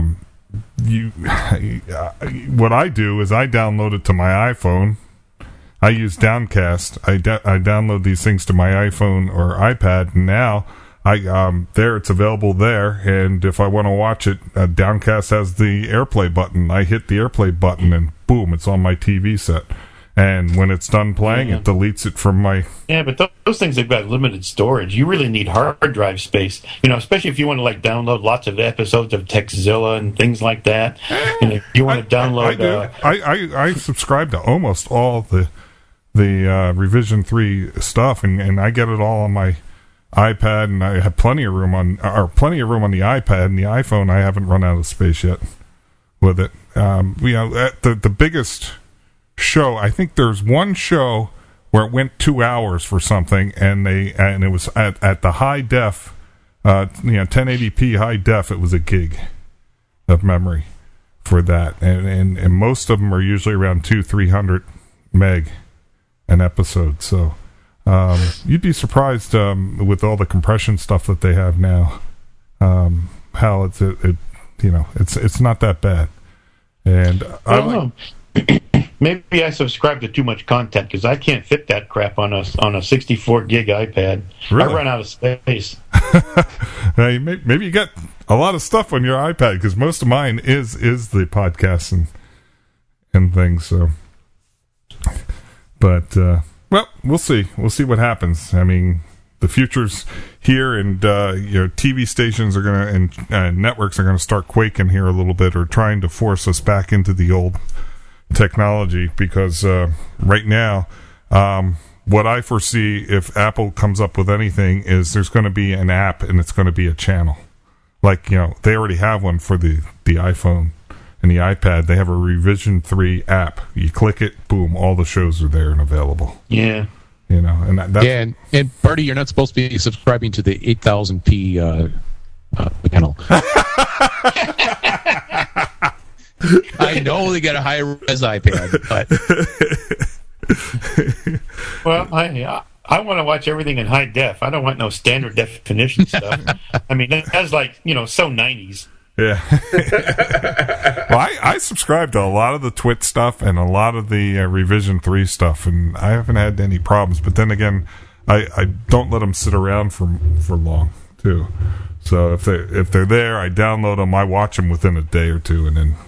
what I do is I download it to my iPhone. I use Downcast. I download these things to my iPhone or iPad, and now it's available there. And if I want to watch it, Downcast has the AirPlay button. I hit the AirPlay button, and boom, it's on my TV set. And when it's done playing, it deletes it from my... Yeah, but those things have got limited storage. You really need hard drive space, you know, especially if you want to, like, download lots of episodes of Techzilla and things like that. And if you want to download... I subscribe to almost all the Revision 3 stuff, and I get it all on my iPad, and I have plenty of room on the iPad, and the iPhone I haven't run out of space yet with it. You know, the biggest... show, I think there's one show where it went 2 hours for something, and it was at the high def, 1080p high def. It was a gig of memory for that, and most of them are usually around 200-300 meg an episode. So you'd be surprised with all the compression stuff that they have now, how it's not that bad. And I don't know. Maybe I subscribe to too much content because I can't fit that crap on a 64 gig iPad. Really? I run out of space. Maybe you got a lot of stuff on your iPad, because most of mine is the podcasts and things. So, but well, we'll see. We'll see what happens. I mean, the future's here, and TV stations are gonna and networks are gonna start quaking here a little bit, or trying to force us back into the old technology, because right now what I foresee, if Apple comes up with anything, is there's going to be an app, and it's going to be a channel. Like, you know, they already have one for the iPhone and the iPad. They have a Revision 3 app. You click it, boom, all the shows are there and available. Yeah. You know, and that's... and Bertie, you're not supposed to be subscribing to the 8000p panel. I know they got a high-res iPad, but... Well, I want to watch everything in high def. I don't want no standard definition stuff. I mean, that's like, you know, so 90s. Yeah. Well, I subscribe to a lot of the Twit stuff and a lot of the Revision 3 stuff, and I haven't had any problems. But then again, I don't let them sit around for long, too. So if they're there, I download them, I watch them within a day or two, and then...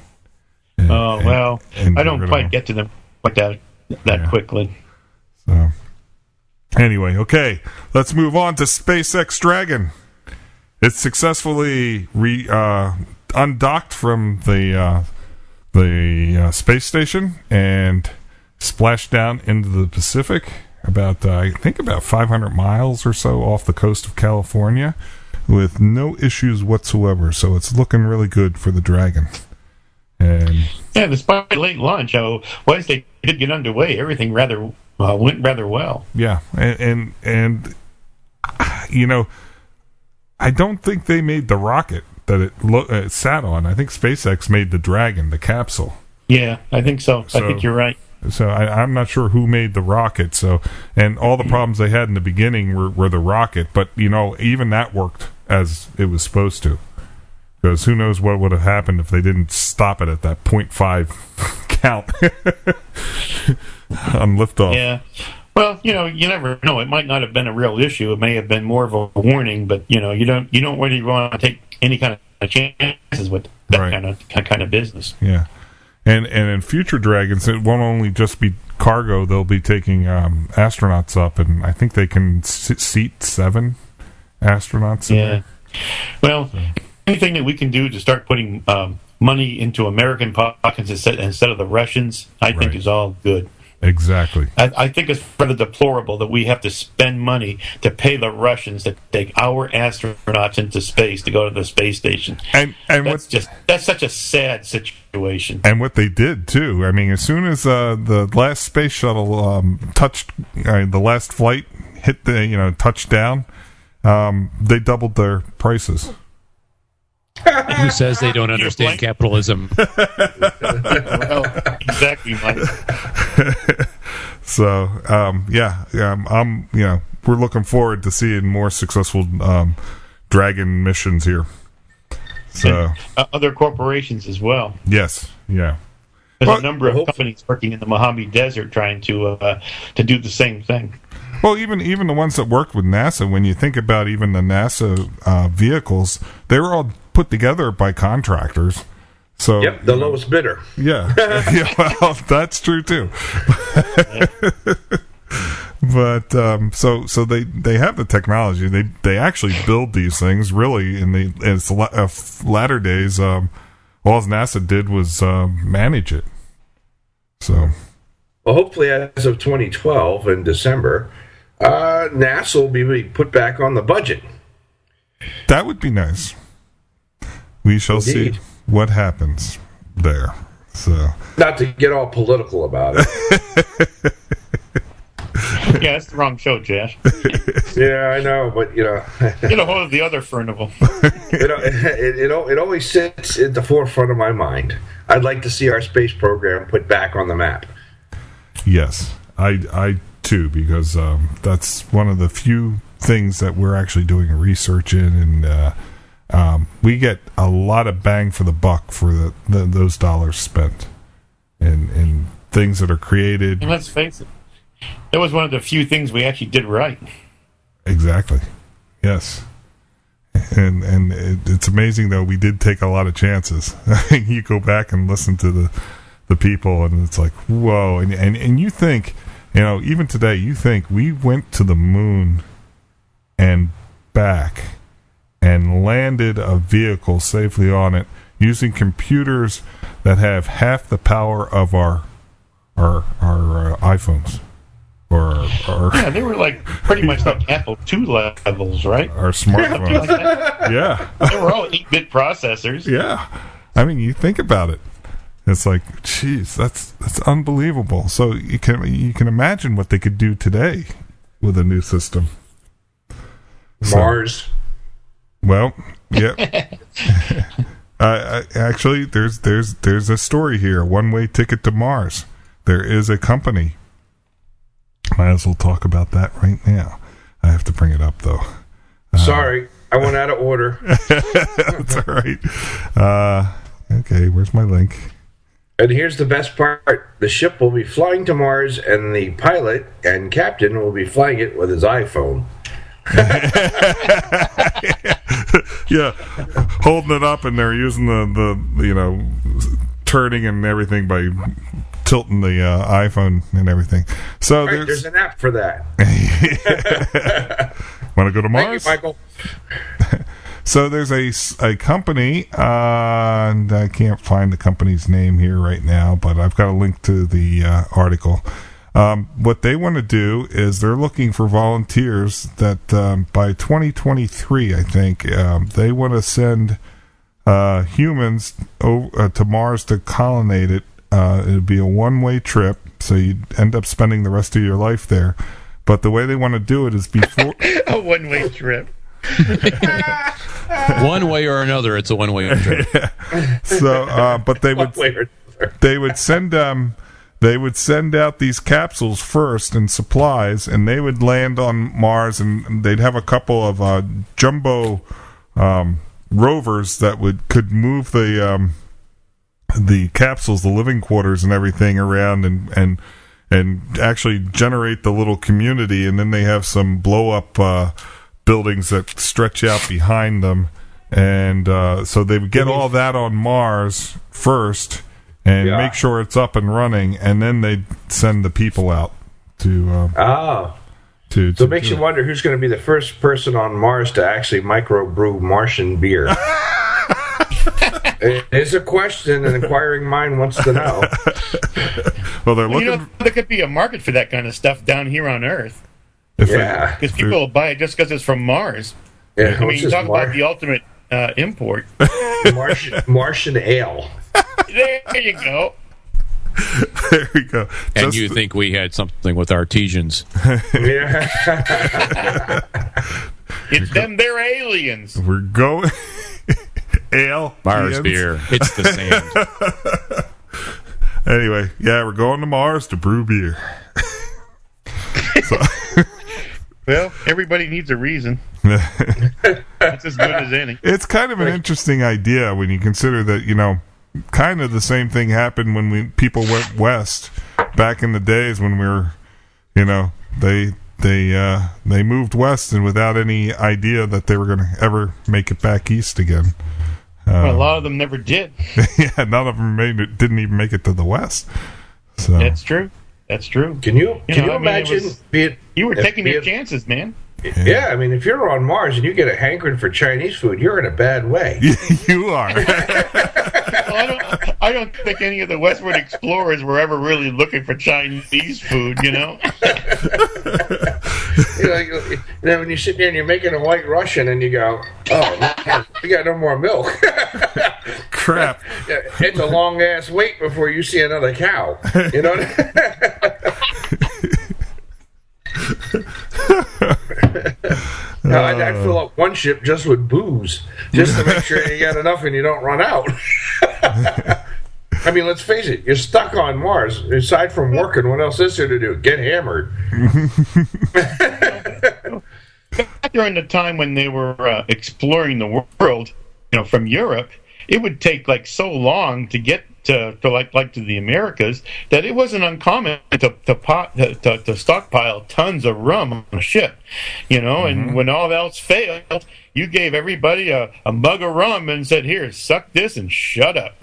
I don't quite get to them like that quickly. So, anyway, okay, let's move on to SpaceX Dragon. It's successfully undocked from the space station and splashed down into the Pacific, about 500 miles or so off the coast of California, with no issues whatsoever. So it's looking really good for the Dragon. And yeah, despite late launch, once they did get underway, everything rather Well, it went rather well. Yeah, and you know, I don't think they made the rocket that it sat on. I think SpaceX made the Dragon, the capsule. Yeah, I think so. I think you're right. So I'm not sure who made the rocket. So, and all the problems they had in the beginning were the rocket, but you know, even that worked as it was supposed to. Because who knows what would have happened if they didn't stop it at that 0.5 count on liftoff. Yeah. Well, you know, you never know. It might not have been a real issue. It may have been more of a warning. But you know, you don't really want to take any kind of chances with that kind of business. Yeah. And in future Dragons, it won't only just be cargo. They'll be taking astronauts up, and I think they can seat 7 astronauts in there. Well, anything that we can do to start putting money into American pockets instead of the Russians, I think is all good. Exactly. I think it's rather deplorable that we have to spend money to pay the Russians to take our astronauts into space to go to the space station. And that's such a sad situation. And what they did too. I mean, as soon as the last space shuttle touched, the last flight hit the touched down, they doubled their prices. Who says they don't understand capitalism? Well, exactly, Mike. So, we're looking forward to seeing more successful Dragon missions here. So, and, other corporations as well. Yes, yeah. There's a number of companies working in the Mojave Desert trying to do the same thing. Well, even the ones that worked with NASA, when you think about even the NASA vehicles, they were all put together by contractors. So the lowest bidder. Yeah, well, that's true too. But so they have the technology. They actually build these things really in the latter days. All NASA did was manage it. So, well, hopefully, as of 2012 in December, NASA will be put back on the budget. That would be nice. We shall see what happens there. So, not to get all political about it. Yeah, that's the wrong show, Josh. Yeah, I know, but get a hold of the other Furnival. It always sits at the forefront of my mind. I'd like to see our space program put back on the map. Yes, I too, because that's one of the few things that we're actually doing research in, and we get a lot of bang for the buck for those dollars spent in things that are created. And let's face it, that was one of the few things we actually did right. Exactly. Yes. And it's amazing, though, we did take a lot of chances. You go back and listen to the people, and it's like, whoa. And you think, even today, you think we went to the moon and back and landed a vehicle safely on it using computers that have half the power of our iPhones. Yeah, they were pretty much like Apple II levels, right? Our smartphones. Yeah. They were all 8-bit processors. Yeah. I mean, you think about it. It's like, geez, that's unbelievable. So you can imagine what they could do today with a new system. Mars. Well, yeah. Actually, there's a story here. A one-way ticket to Mars. There is a company. Might as well talk about that right now. I have to bring it up, though. Sorry, I went out of order. That's all right. Okay, where's my link? And here's the best part. The ship will be flying to Mars, and the pilot and captain will be flying it with his iPhone. Yeah, holding it up, and they're using the turning and everything by tilting the iPhone and everything. So there's an app for that. Want to go to Mars? Thank you, Michael. So there's a company, and I can't find the company's name here right now, but I've got a link to the article. What they want to do is they're looking for volunteers that by 2023, I think, they want to send humans to Mars to colonate it. It'd be a one-way trip, so you'd end up spending the rest of your life there. But the way they want to do it is before a one-way trip. One way or another, it's a one-way trip. So, but they would send out these capsules first and supplies, and they would land on Mars, and they'd have a couple of jumbo rovers that could move the capsules, the living quarters, and everything around, and actually generate the little community. And then they have some blow up buildings that stretch out behind them, and so they would get all that on Mars first and make sure it's up and running, and then they'd send the people out to so it makes you wonder who's going to be the first person on Mars to actually microbrew Martian beer. It is a question an inquiring mind wants to know. Well, they're looking. There could be a market for that kind of stuff down here on Earth. Because people will buy it just because it's from Mars. Yeah, I mean, you talk about the ultimate import. Martian ale. There you go. There we go. And you think we had something with artesians. Yeah. It's them, they're aliens. We're going... Ale. Mars beer. It's the sand. Anyway, we're going to Mars to brew beer. Well, everybody needs a reason. That's as good as any. It's kind of an interesting idea when you consider that, kind of the same thing happened when people went west back in the days when we were, they moved west and without any idea that they were going to ever make it back east again. Well, a lot of them never did. Yeah, none of them didn't even make it to the west. So that's true. That's true. Can you imagine? You were taking your chances, man. Yeah, I mean, if you're on Mars and you get a hankering for Chinese food, you're in a bad way. You are. Well, I don't think any of the westward explorers were ever really looking for Chinese food, When you sit there and you're making a White Russian and you go, oh, man, we got no more milk. Crap. It's a long-ass wait before you see another cow. You know I'd fill up one ship just with booze, just to make sure you got enough and you don't run out. I mean, let's face it, you're stuck on Mars. Aside from working, what else is there to do? Get hammered. During the time when they were exploring the world, from Europe, it would take so long to get to the Americas that it wasn't uncommon to stockpile tons of rum on a ship, and when all else failed, you gave everybody a mug of rum and said, here, suck this and shut up.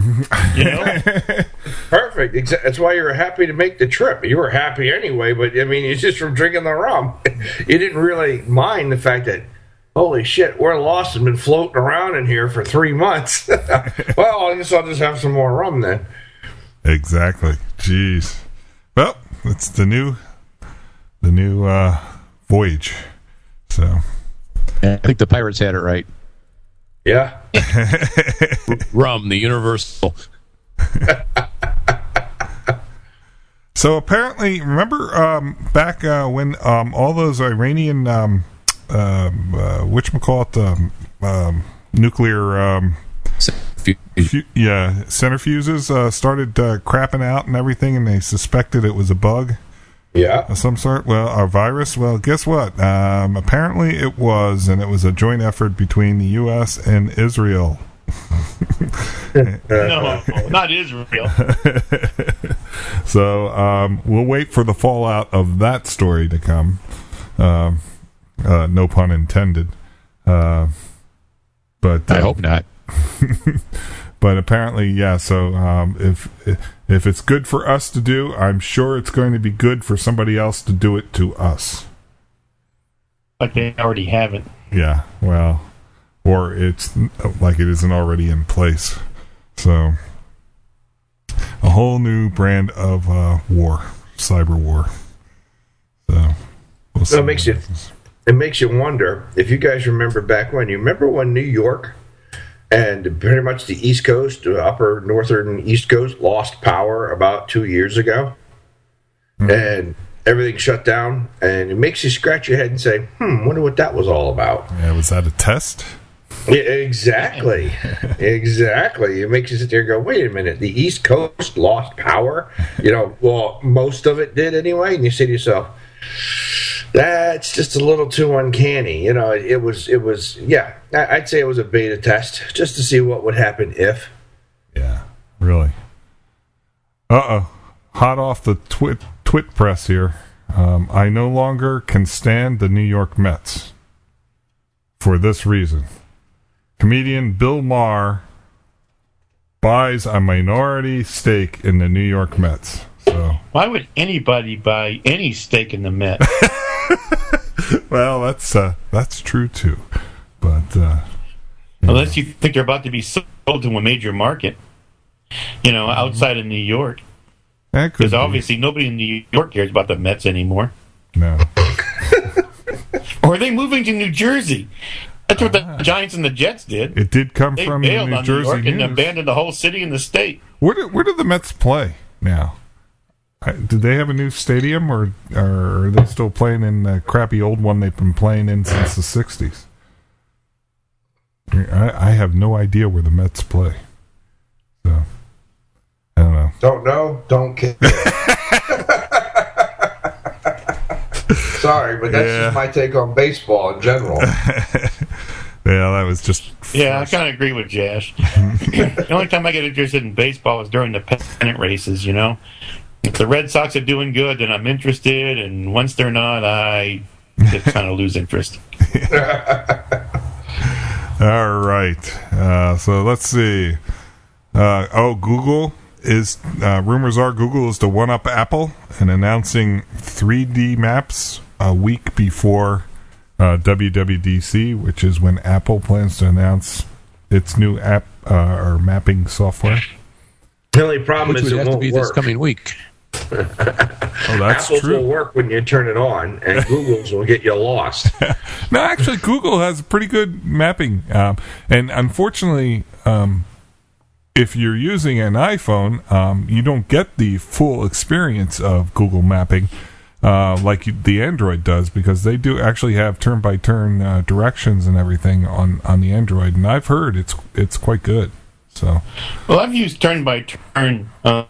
Perfect. That's why you were happy to make the trip. You were happy anyway, but I mean, it's just from drinking the rum. You didn't really mind the fact that, holy shit, we're lost and been floating around in here for 3 months. Well, I guess I'll just have some more rum then. Exactly. Jeez. Well, it's the new voyage. So I think the pirates had it right. Yeah. Rum, the universal. So apparently, remember back when all those Iranian whatchamacallit, nuclear centrifuges started crapping out and everything, and they suspected it was a bug of some sort. Well, a virus. Well, guess what? Apparently it was, and it was a joint effort between the U.S. and Israel. No, not Israel. So we'll wait for the fallout of that story to come. No pun intended. But I hope not. But apparently, yeah. So if it's good for us to do, I'm sure it's going to be good for somebody else to do it to us. Like they already haven't. Yeah. Well, or it's like it isn't already in place. So a whole new brand of war, cyber war. So we'll see. It makes you wonder if you guys remember back when. You remember when New York and pretty much the East Coast, upper northern East Coast, lost power about 2 years ago? and everything shut down, and it makes you scratch your head and say, wonder what that was all about. Yeah, was that a test? Yeah, exactly. Exactly. It makes you sit there and go, wait a minute, the East Coast lost power? Well, most of it did anyway, and you say to yourself, that's just a little too uncanny. It was, I'd say it was a beta test, just to see what would happen if. Yeah, really. Uh-oh. Hot off the twit press here. I no longer can stand the New York Mets. For this reason. Comedian Bill Maher buys a minority stake in the New York Mets. So why would anybody buy any stake in the Mets? Well, that's true too. But unless you think they're about to be sold to a major market, outside of New York. Because obviously nobody in New York cares about the Mets anymore. No. Or are they moving to New Jersey? That's what the Giants and the Jets did. It did come from New Jersey on New York News. And abandoned the whole city and the state. Where do the Mets play now? Did they have a new stadium, or are they still playing in the crappy old one they've been playing in since the 60s? I have no idea where the Mets play. So, I don't know. Don't know, don't care. Sorry, but that's just my take on baseball in general. Yeah, that was just... Yeah, I kind of agree with Jash. The only time I get interested in baseball is during the pennant races, If the Red Sox are doing good, then I'm interested, and once they're not, I just kind of lose interest. All right. So let's see. Google is... rumors are Google is to one-up Apple in announcing 3D maps a week before WWDC, which is when Apple plans to announce its new app or mapping software. The only problem is it would have to be won't this work. coming week. Oh, that's Apple's true. will work when you turn it on, and Google's will get you lost. No, actually, Google has pretty good mapping, and unfortunately, if you're using an iPhone, you don't get the full experience of Google Mapping like the Android does, because they do actually have turn-by-turn directions and everything on the Android, and I've heard it's quite good. So, well, I've used turn-by-turn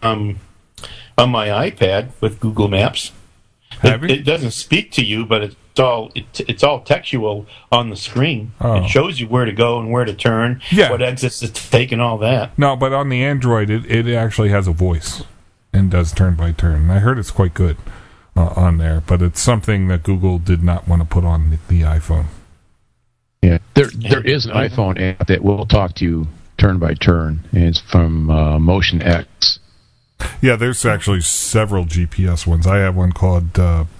on my iPad with Google Maps. It doesn't speak to you, but it's all textual on the screen. Oh. It shows you where to go and where to turn, what exits to take, and all that. No, but on the Android, it actually has a voice and does turn by turn. And I heard it's quite good on there, but it's something that Google did not want to put on the iPhone. Yeah, there is an iPhone app that will talk to you turn by turn, and it's from Motion X. Yeah, there's actually several GPS ones. I have one called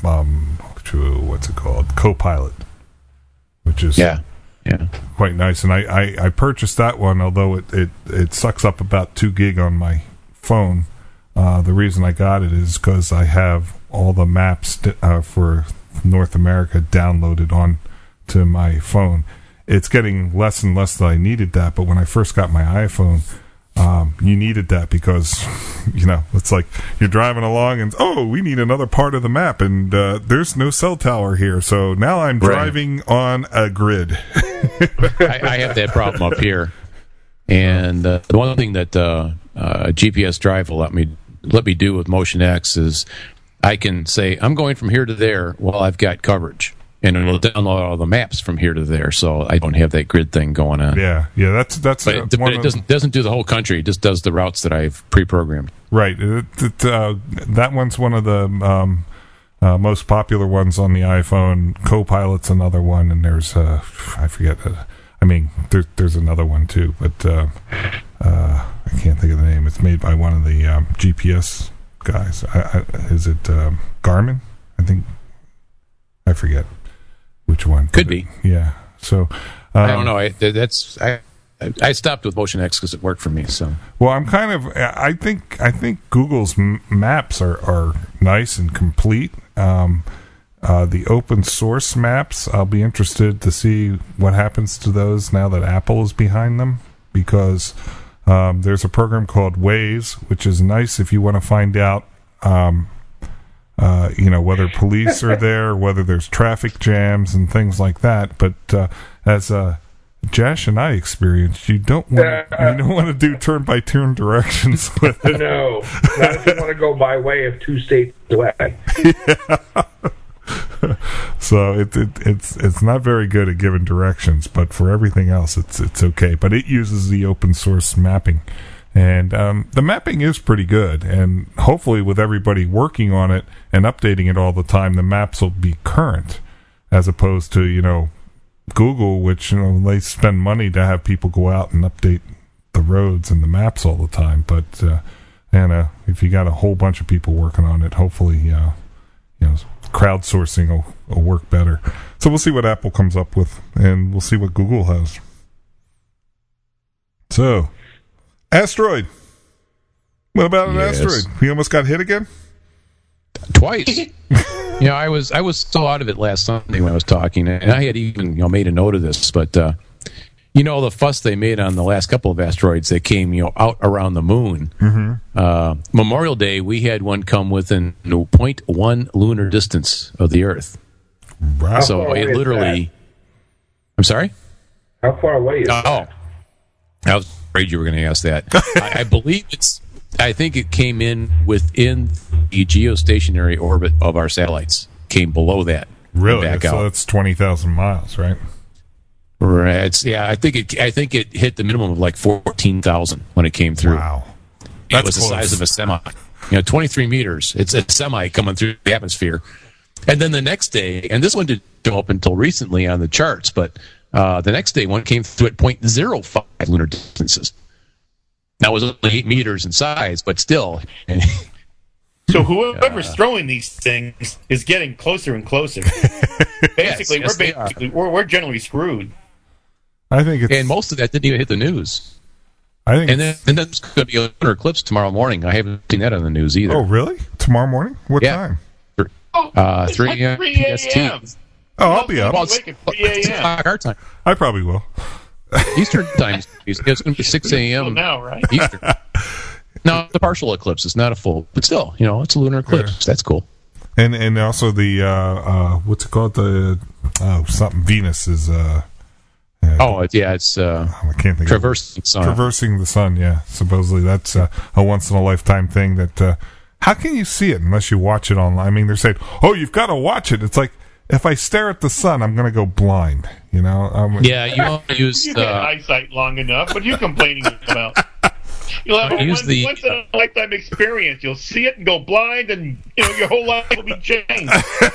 what's it called? Copilot, which is quite nice. And I purchased that one, although it sucks up about 2 gig on my phone. The reason I got it is because I have all the maps for North America downloaded on to my phone. It's getting less and less that I needed that, but when I first got my iPhone, you needed that because, it's like you're driving along and, we need another part of the map, and there's no cell tower here, so now I'm driving on a grid. I have that problem up here, and the one thing that GPS Drive will let me do with Motion X is I can say, I'm going from here to there while I've got coverage. And it'll download all the maps from here to there, so I don't have that grid thing going on. Yeah, that's. But it doesn't do the whole country. It just does the routes that I've pre-programmed. Right. That one's one of the most popular ones on the iPhone. Copilot's another one, and there's I forget. There's another one too, but I can't think of the name. It's made by one of the GPS guys. Is it Garmin? I think. I forget. Which one? Could be. Yeah. So I don't know. I stopped with Motion X because it worked for me. So I'm kind of. I think Google's maps are nice and complete. The open source maps, I'll be interested to see what happens to those now that Apple is behind them, because there's a program called Waze, which is nice if you want to find out whether police are there, whether there's traffic jams and things like that. But as Josh and I experienced, you don't want to do turn-by-turn directions with it. No, not if you want to go by way of 2 states away. Yeah. So it's not very good at giving directions, but for everything else, it's okay. But it uses the open source mapping, and the mapping is pretty good. And hopefully, with everybody working on it and updating it all the time, the maps will be current, as opposed to Google, which they spend money to have people go out and update the roads and the maps all the time. But if you got a whole bunch of people working on it, hopefully crowdsourcing will work better. So we'll see what Apple comes up with, and we'll see what Google has. So, asteroid. What about an asteroid? We almost got hit again? Twice. I was so out of it last Sunday when I was talking, and I had even made a note of this, but the fuss they made on the last couple of asteroids that came out around the moon. Mm-hmm. Memorial Day, we had one come within 0.1 lunar distance of the Earth. Wow. So it literally. I'm sorry. How far away is that? Oh, I was afraid you were going to ask that. I believe I think it came in within the geostationary orbit of our satellites. Came below that. Really? Back So out. that's 20,000 miles, right? Right. I think it hit the minimum of like 14,000 when it came through. Wow. It was the size of a semi. 23 meters. It's a semi coming through the atmosphere. And then the next day, and this one didn't show up until recently on the charts, but the next day one came through at 0.05 lunar distances. That was only 8 meters in size, but still. So whoever's throwing these things is getting closer and closer. Basically, we're generally screwed. I think it's, and most of that didn't even hit the news. I think, and then there's going to be a lunar eclipse tomorrow morning. I haven't seen that on the news either. Oh, really? Tomorrow morning? What time? 3 a.m. PST. Oh, I'll be up. Well, it's our time. I probably will. Eastern time. It's going to be 6 a.m. now, right? Eastern. No, it's a partial eclipse. It's not a full, but still, it's a lunar eclipse. Yeah. That's cool. And also the what's it called? The something Venus is. It's I can't think. Traversing the sun. Traversing the sun. Yeah, supposedly that's a once in a lifetime thing. That how can you see it unless you watch it online? I mean, they're saying, "Oh, you've got to watch it." It's like if I stare at the sun, I'm going to go blind. You want to use you get eyesight long enough. What are you complaining about? You'll have a once in a lifetime experience. You'll see it and go blind, and your whole life will be changed.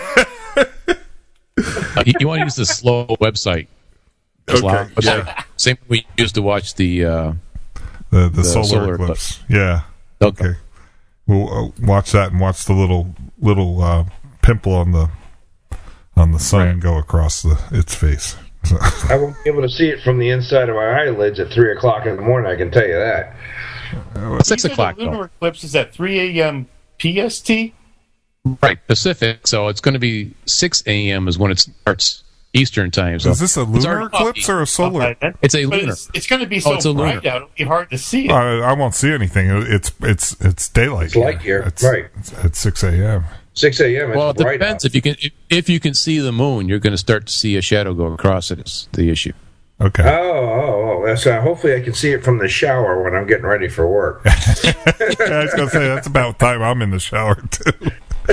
You want to use the slow website. Okay. Yeah. Same we used to watch the solar eclipse. Yeah. Okay. We'll watch that and watch the little pimple on the sun go across its face. So. I won't be able to see it from the inside of my eyelids at 3 o'clock in the morning. I can tell you that. 6 o'clock. The lunar eclipse is at 3 a.m. PST. Right, Pacific. So it's going to be 6 a.m. is when it starts Eastern time. So is this a lunar eclipse or a solar? It's a lunar. It's going to be so bright out; it'll be hard to see it. I won't see anything. It's daylight. It's light here, right? At 6 a.m. 6 a.m. Well, it depends. If you can see the moon, you're going to start to see a shadow go across it. Is the issue? Okay. Oh. That's hopefully I can see it from the shower when I'm getting ready for work. I was going to say that's about time I'm in the shower too.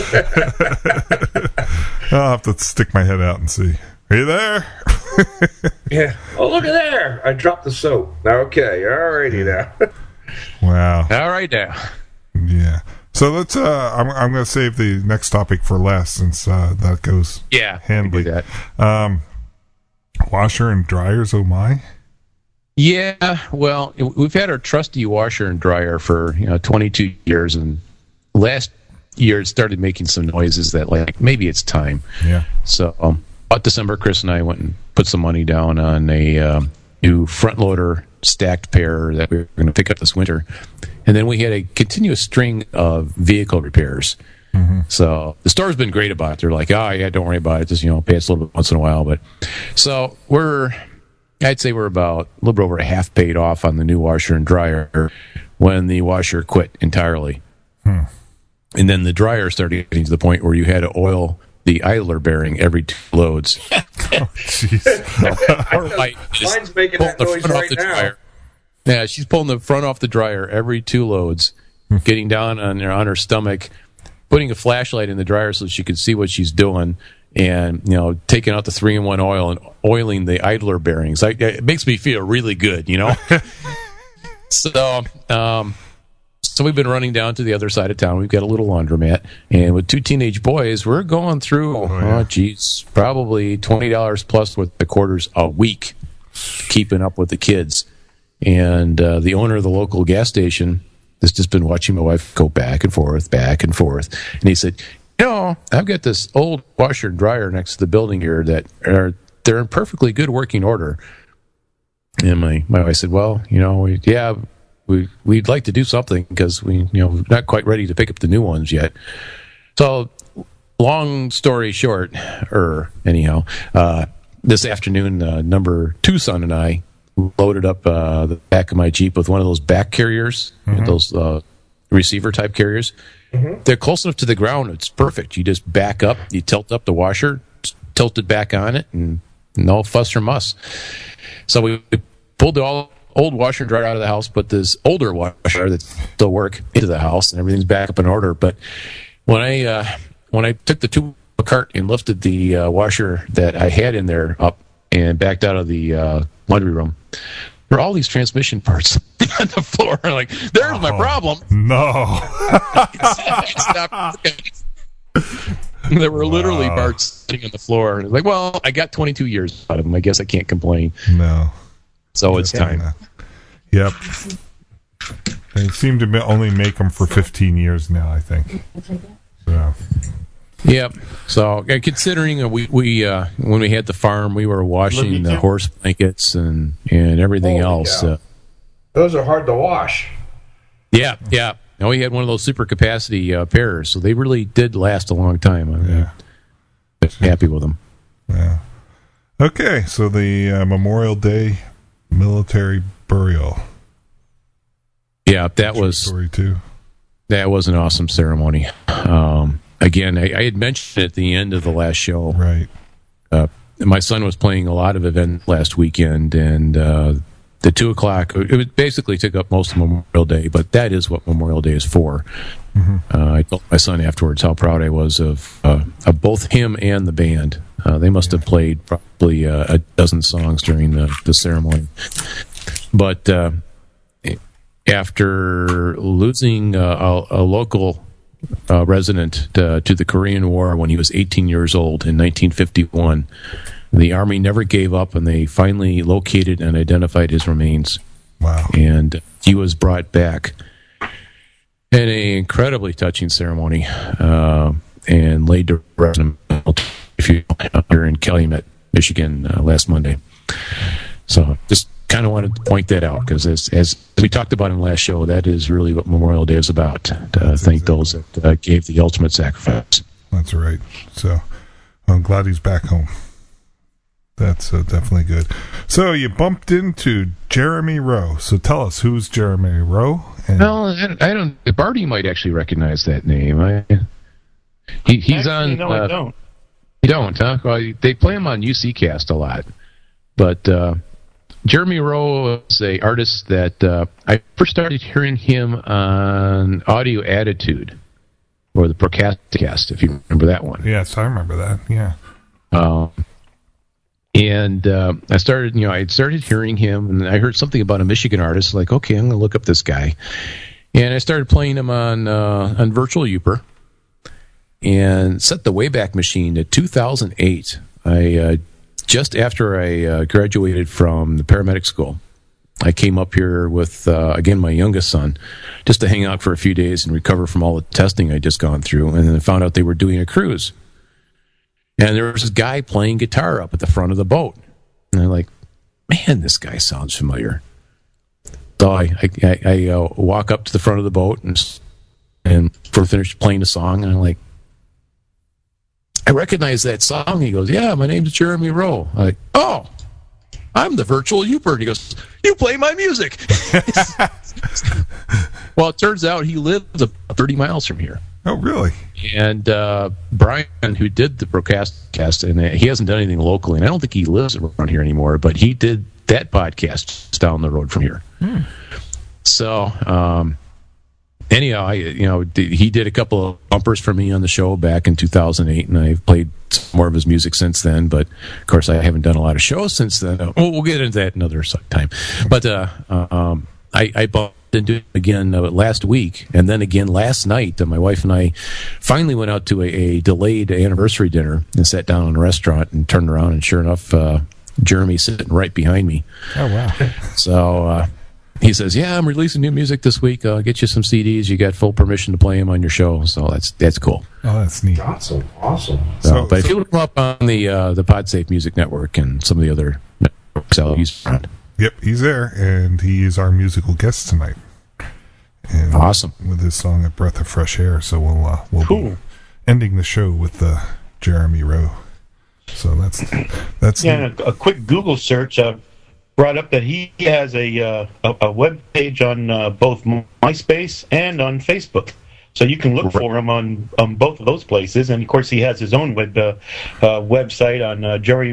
I'll have to stick my head out and see. Are you there? Yeah. Oh, look at there! I dropped the soap. Okay, alrighty now. Wow. All right now. Yeah. So let's. I'm going to save the next topic for last, since that goes. Handily. Do that. Washer and dryers. Oh my. Yeah. Well, we've had our trusty washer and dryer for 22 years, and last year it started making some noises that maybe it's time. Yeah. So about December, Chris and I went and put some money down on a new front loader stacked pair that we were going to pick up this winter. And then we had a continuous string of vehicle repairs. Mm-hmm. So the store's been great about it. They're like, oh, yeah, don't worry about it. Just, pay us a little bit once in a while. But so I'd say we're about a little bit over half paid off on the new washer and dryer when the washer quit entirely. And then the dryer started getting to the point where you had to oil the idler bearing every 2 loads. Jeez. Mine's making that noise right now. Dryer. Yeah, she's pulling the front off the dryer every 2 loads, getting down on her stomach, putting a flashlight in the dryer so she could see what she's doing, and taking out the 3-in-1 oil and oiling the idler bearings. It makes me feel really good, So we've been running down to the other side of town. We've got a little laundromat, and with 2 teenage boys, we're going through probably $20 plus worth of quarters a week, keeping up with the kids. And the owner of the local gas station has just been watching my wife go back and forth, and he said, I've got this old washer and dryer next to the building here that they're in perfectly good working order. And my wife said, well, we'd like to do something because we're not quite ready to pick up the new ones yet. So, long story short, this afternoon, number 2 son and I loaded up the back of my Jeep with one of those back carriers, those receiver type carriers. Mm-hmm. They're close enough to the ground; it's perfect. You just back up, you tilt up the washer, tilt it back on it, and no fuss or muss. So we pulled the old washer and dryer out of the house, put this older washer that still work into the house, and everything's back up in order. But when I took the 2 cart and lifted the washer that I had in there up and backed out of the laundry room, there were all these transmission parts on the floor. Like, there's my problem. No. There were literally parts sitting on the floor. And like, well, I got 22 years out of them. I guess I can't complain. No. So it's time. Yep. They seem to only make them for 15 years now, I think. So. Yep. So considering we when we had the farm, we were washing the horse blankets and everything else. Those are hard to wash. Yeah. And we had one of those super capacity pairs, so they really did last a long time. I'm happy with them. Yeah. Okay, so the Memorial Day military burial. Yeah, that was story too. That was an awesome ceremony. Again, I had mentioned at the end of the last show. Right. My son was playing a lot of event last weekend, and the 2:00. It basically took up most of Memorial Day, but that is what Memorial Day is for. Mm-hmm. I told my son afterwards how proud I was of both him and the band. They must have played probably a dozen songs during the ceremony. But after losing a local resident to the Korean War when he was 18 years old in 1951, the Army never gave up, and they finally located and identified his remains. Wow. And he was brought back in an incredibly touching ceremony and laid to rest here in Calumet, Michigan, last Monday. So just kind of wanted to point that out, because as we talked about in the last show, that is really what Memorial Day is about, to thank those that gave the ultimate sacrifice. That's right. So I'm glad he's back home. That's definitely good. So you bumped into Jeremy Rowe. So tell us, who's Jeremy Rowe? No, I don't. Barty might actually recognize that name. He's on. No, I don't. You don't, huh? Well, they play him on UCcast a lot, but Jeremy Rowe is an artist that I first started hearing him on Audio Attitude, or the Procastcast, if you remember that one. Yes, I remember that. Yeah. And I started hearing him, and I heard something about a Michigan artist. Like, okay, I'm going to look up this guy, and I started playing him on Virtual Youper, and set the Wayback Machine to 2008. I just after I graduated from the paramedic school, I came up here with again my youngest son, just to hang out for a few days and recover from all the testing I'd just gone through, and then I found out they were doing a cruise. And there was this guy playing guitar up at the front of the boat. And I'm like, man, this guy sounds familiar. So I walk up to the front of the boat and finished playing the song. And I'm like, I recognize that song. He goes, yeah, my name's Jeremy Rowe. I'm like, oh, I'm the Virtual Youper. And he goes, you play my music. Well, it turns out he lives about 30 miles from here. Oh, really? And Brian, who did the broadcast, and he hasn't done anything locally, and I don't think he lives around here anymore, but he did that podcast just down the road from here. So, anyhow, he did a couple of bumpers for me on the show back in 2008, and I've played more of his music since then. But of course, I haven't done a lot of shows since then. We'll get into that another time. But I bumped into it again last week, and then again last night. My wife and I finally went out to a delayed anniversary dinner and sat down in a restaurant and turned around, and sure enough, Jeremy's sitting right behind me. Oh, wow. So he says, "Yeah, I'm releasing new music this week. I'll get you some CDs. You got full permission to play them on your show." So that's cool. Oh, that's neat. Awesome. But if you look him up on the PodSafe Music Network and some of the other networks, he's around. Yep, he's there, and he is our musical guest tonight. And awesome. With his song "A Breath of Fresh Air," so we'll cool. be ending the show with Jeremy Rowe. So that's yeah. A quick Google search brought up that he has a web page on both MySpace and on Facebook. So you can look for him on both of those places, and of course he has his own website on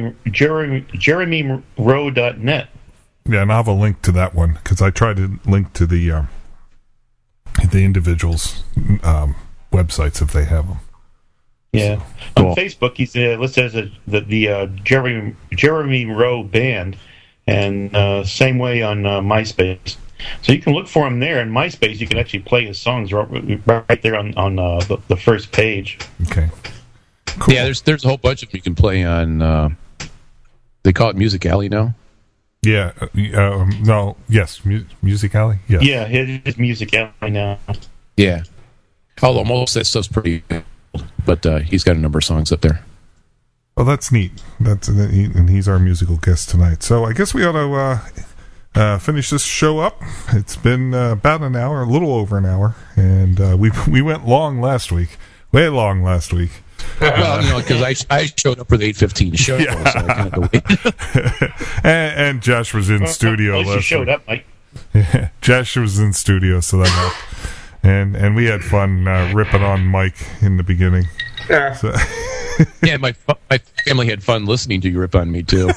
jeremyrowe.net. Yeah, and I'll have a link to that one because I tried to link to the individuals' websites if they have them. Yeah, so, on Facebook he's listed as the Jeremy Rowe Band, and same way on MySpace. So you can look for him there. In MySpace, you can actually play his songs right there on the first page. Okay. Cool. Yeah, there's a whole bunch of them you can play on. They call it Music Alley now. Yeah. No. Yes. Music Alley. Yes. Yeah, it is Music Alley now. Yeah. Although most of that stuff's pretty old, but he's got a number of songs up there. Well, that's neat. And he's our musical guest tonight. So I guess we ought to finish this show up. It's been about an hour, a little over an hour, and we went long last week, way long last week. Well, because I showed up for the 8:15 show, so I kind of had to wait. and Josh was in studio last week. You showed up, Mike. Yeah, Josh was in studio, so that helped. And we had fun ripping on Mike in the beginning. Yeah. So. Yeah, my family had fun listening to you rip on me too.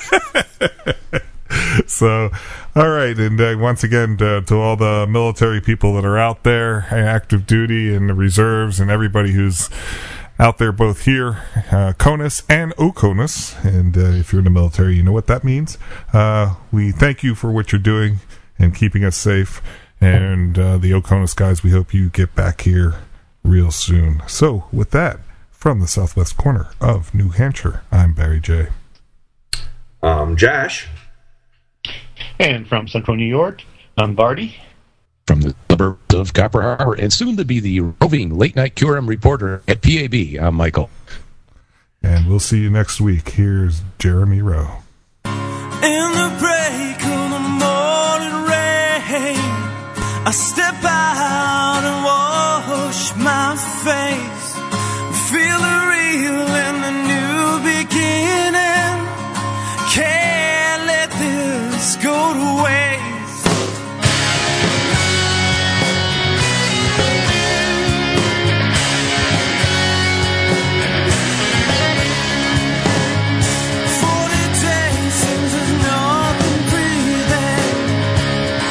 So, all right, and once again to all the military people that are out there, active duty and the reserves, and everybody who's out there both here, CONUS and OCONUS, and if you're in the military, you know what that means. We thank you for what you're doing and keeping us safe, and the OCONUS guys, we hope you get back here real soon. So, with that, from the southwest corner of New Hampshire, I'm Barry J. Josh. And from Central New York, I'm Barty. From the suburbs of Copper Harbor, and soon to be the roving late-night QRM reporter at PAB, I'm Michael. And we'll see you next week. Here's Jeremy Rowe. In the break of the morning rain, I step out and wash my face, feel the real and the new beginning. Can't let this go to waste.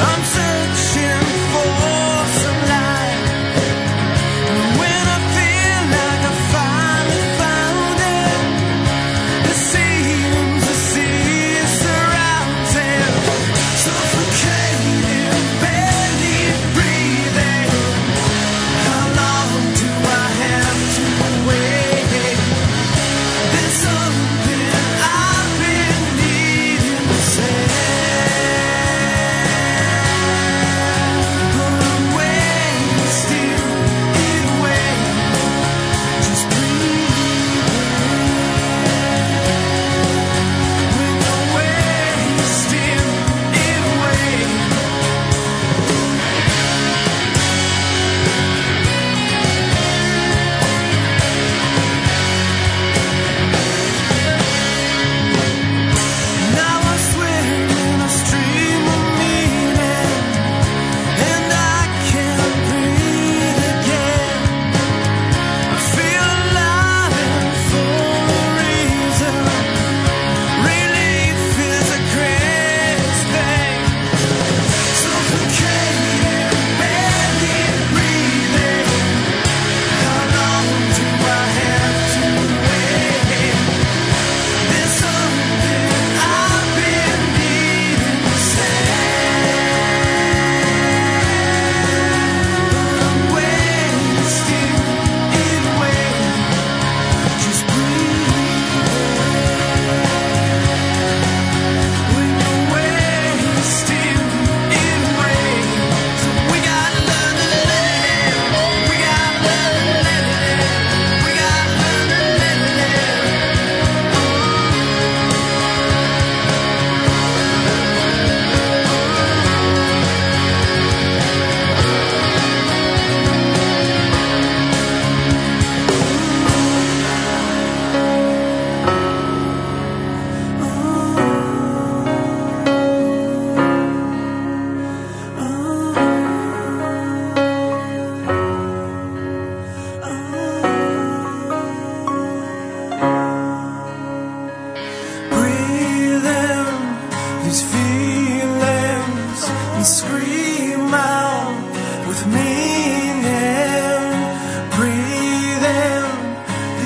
Searching for some light, and when I feel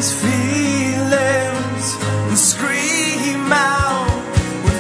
these feelings and scream out with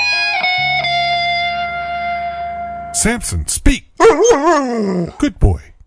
Samson, speak. Good boy.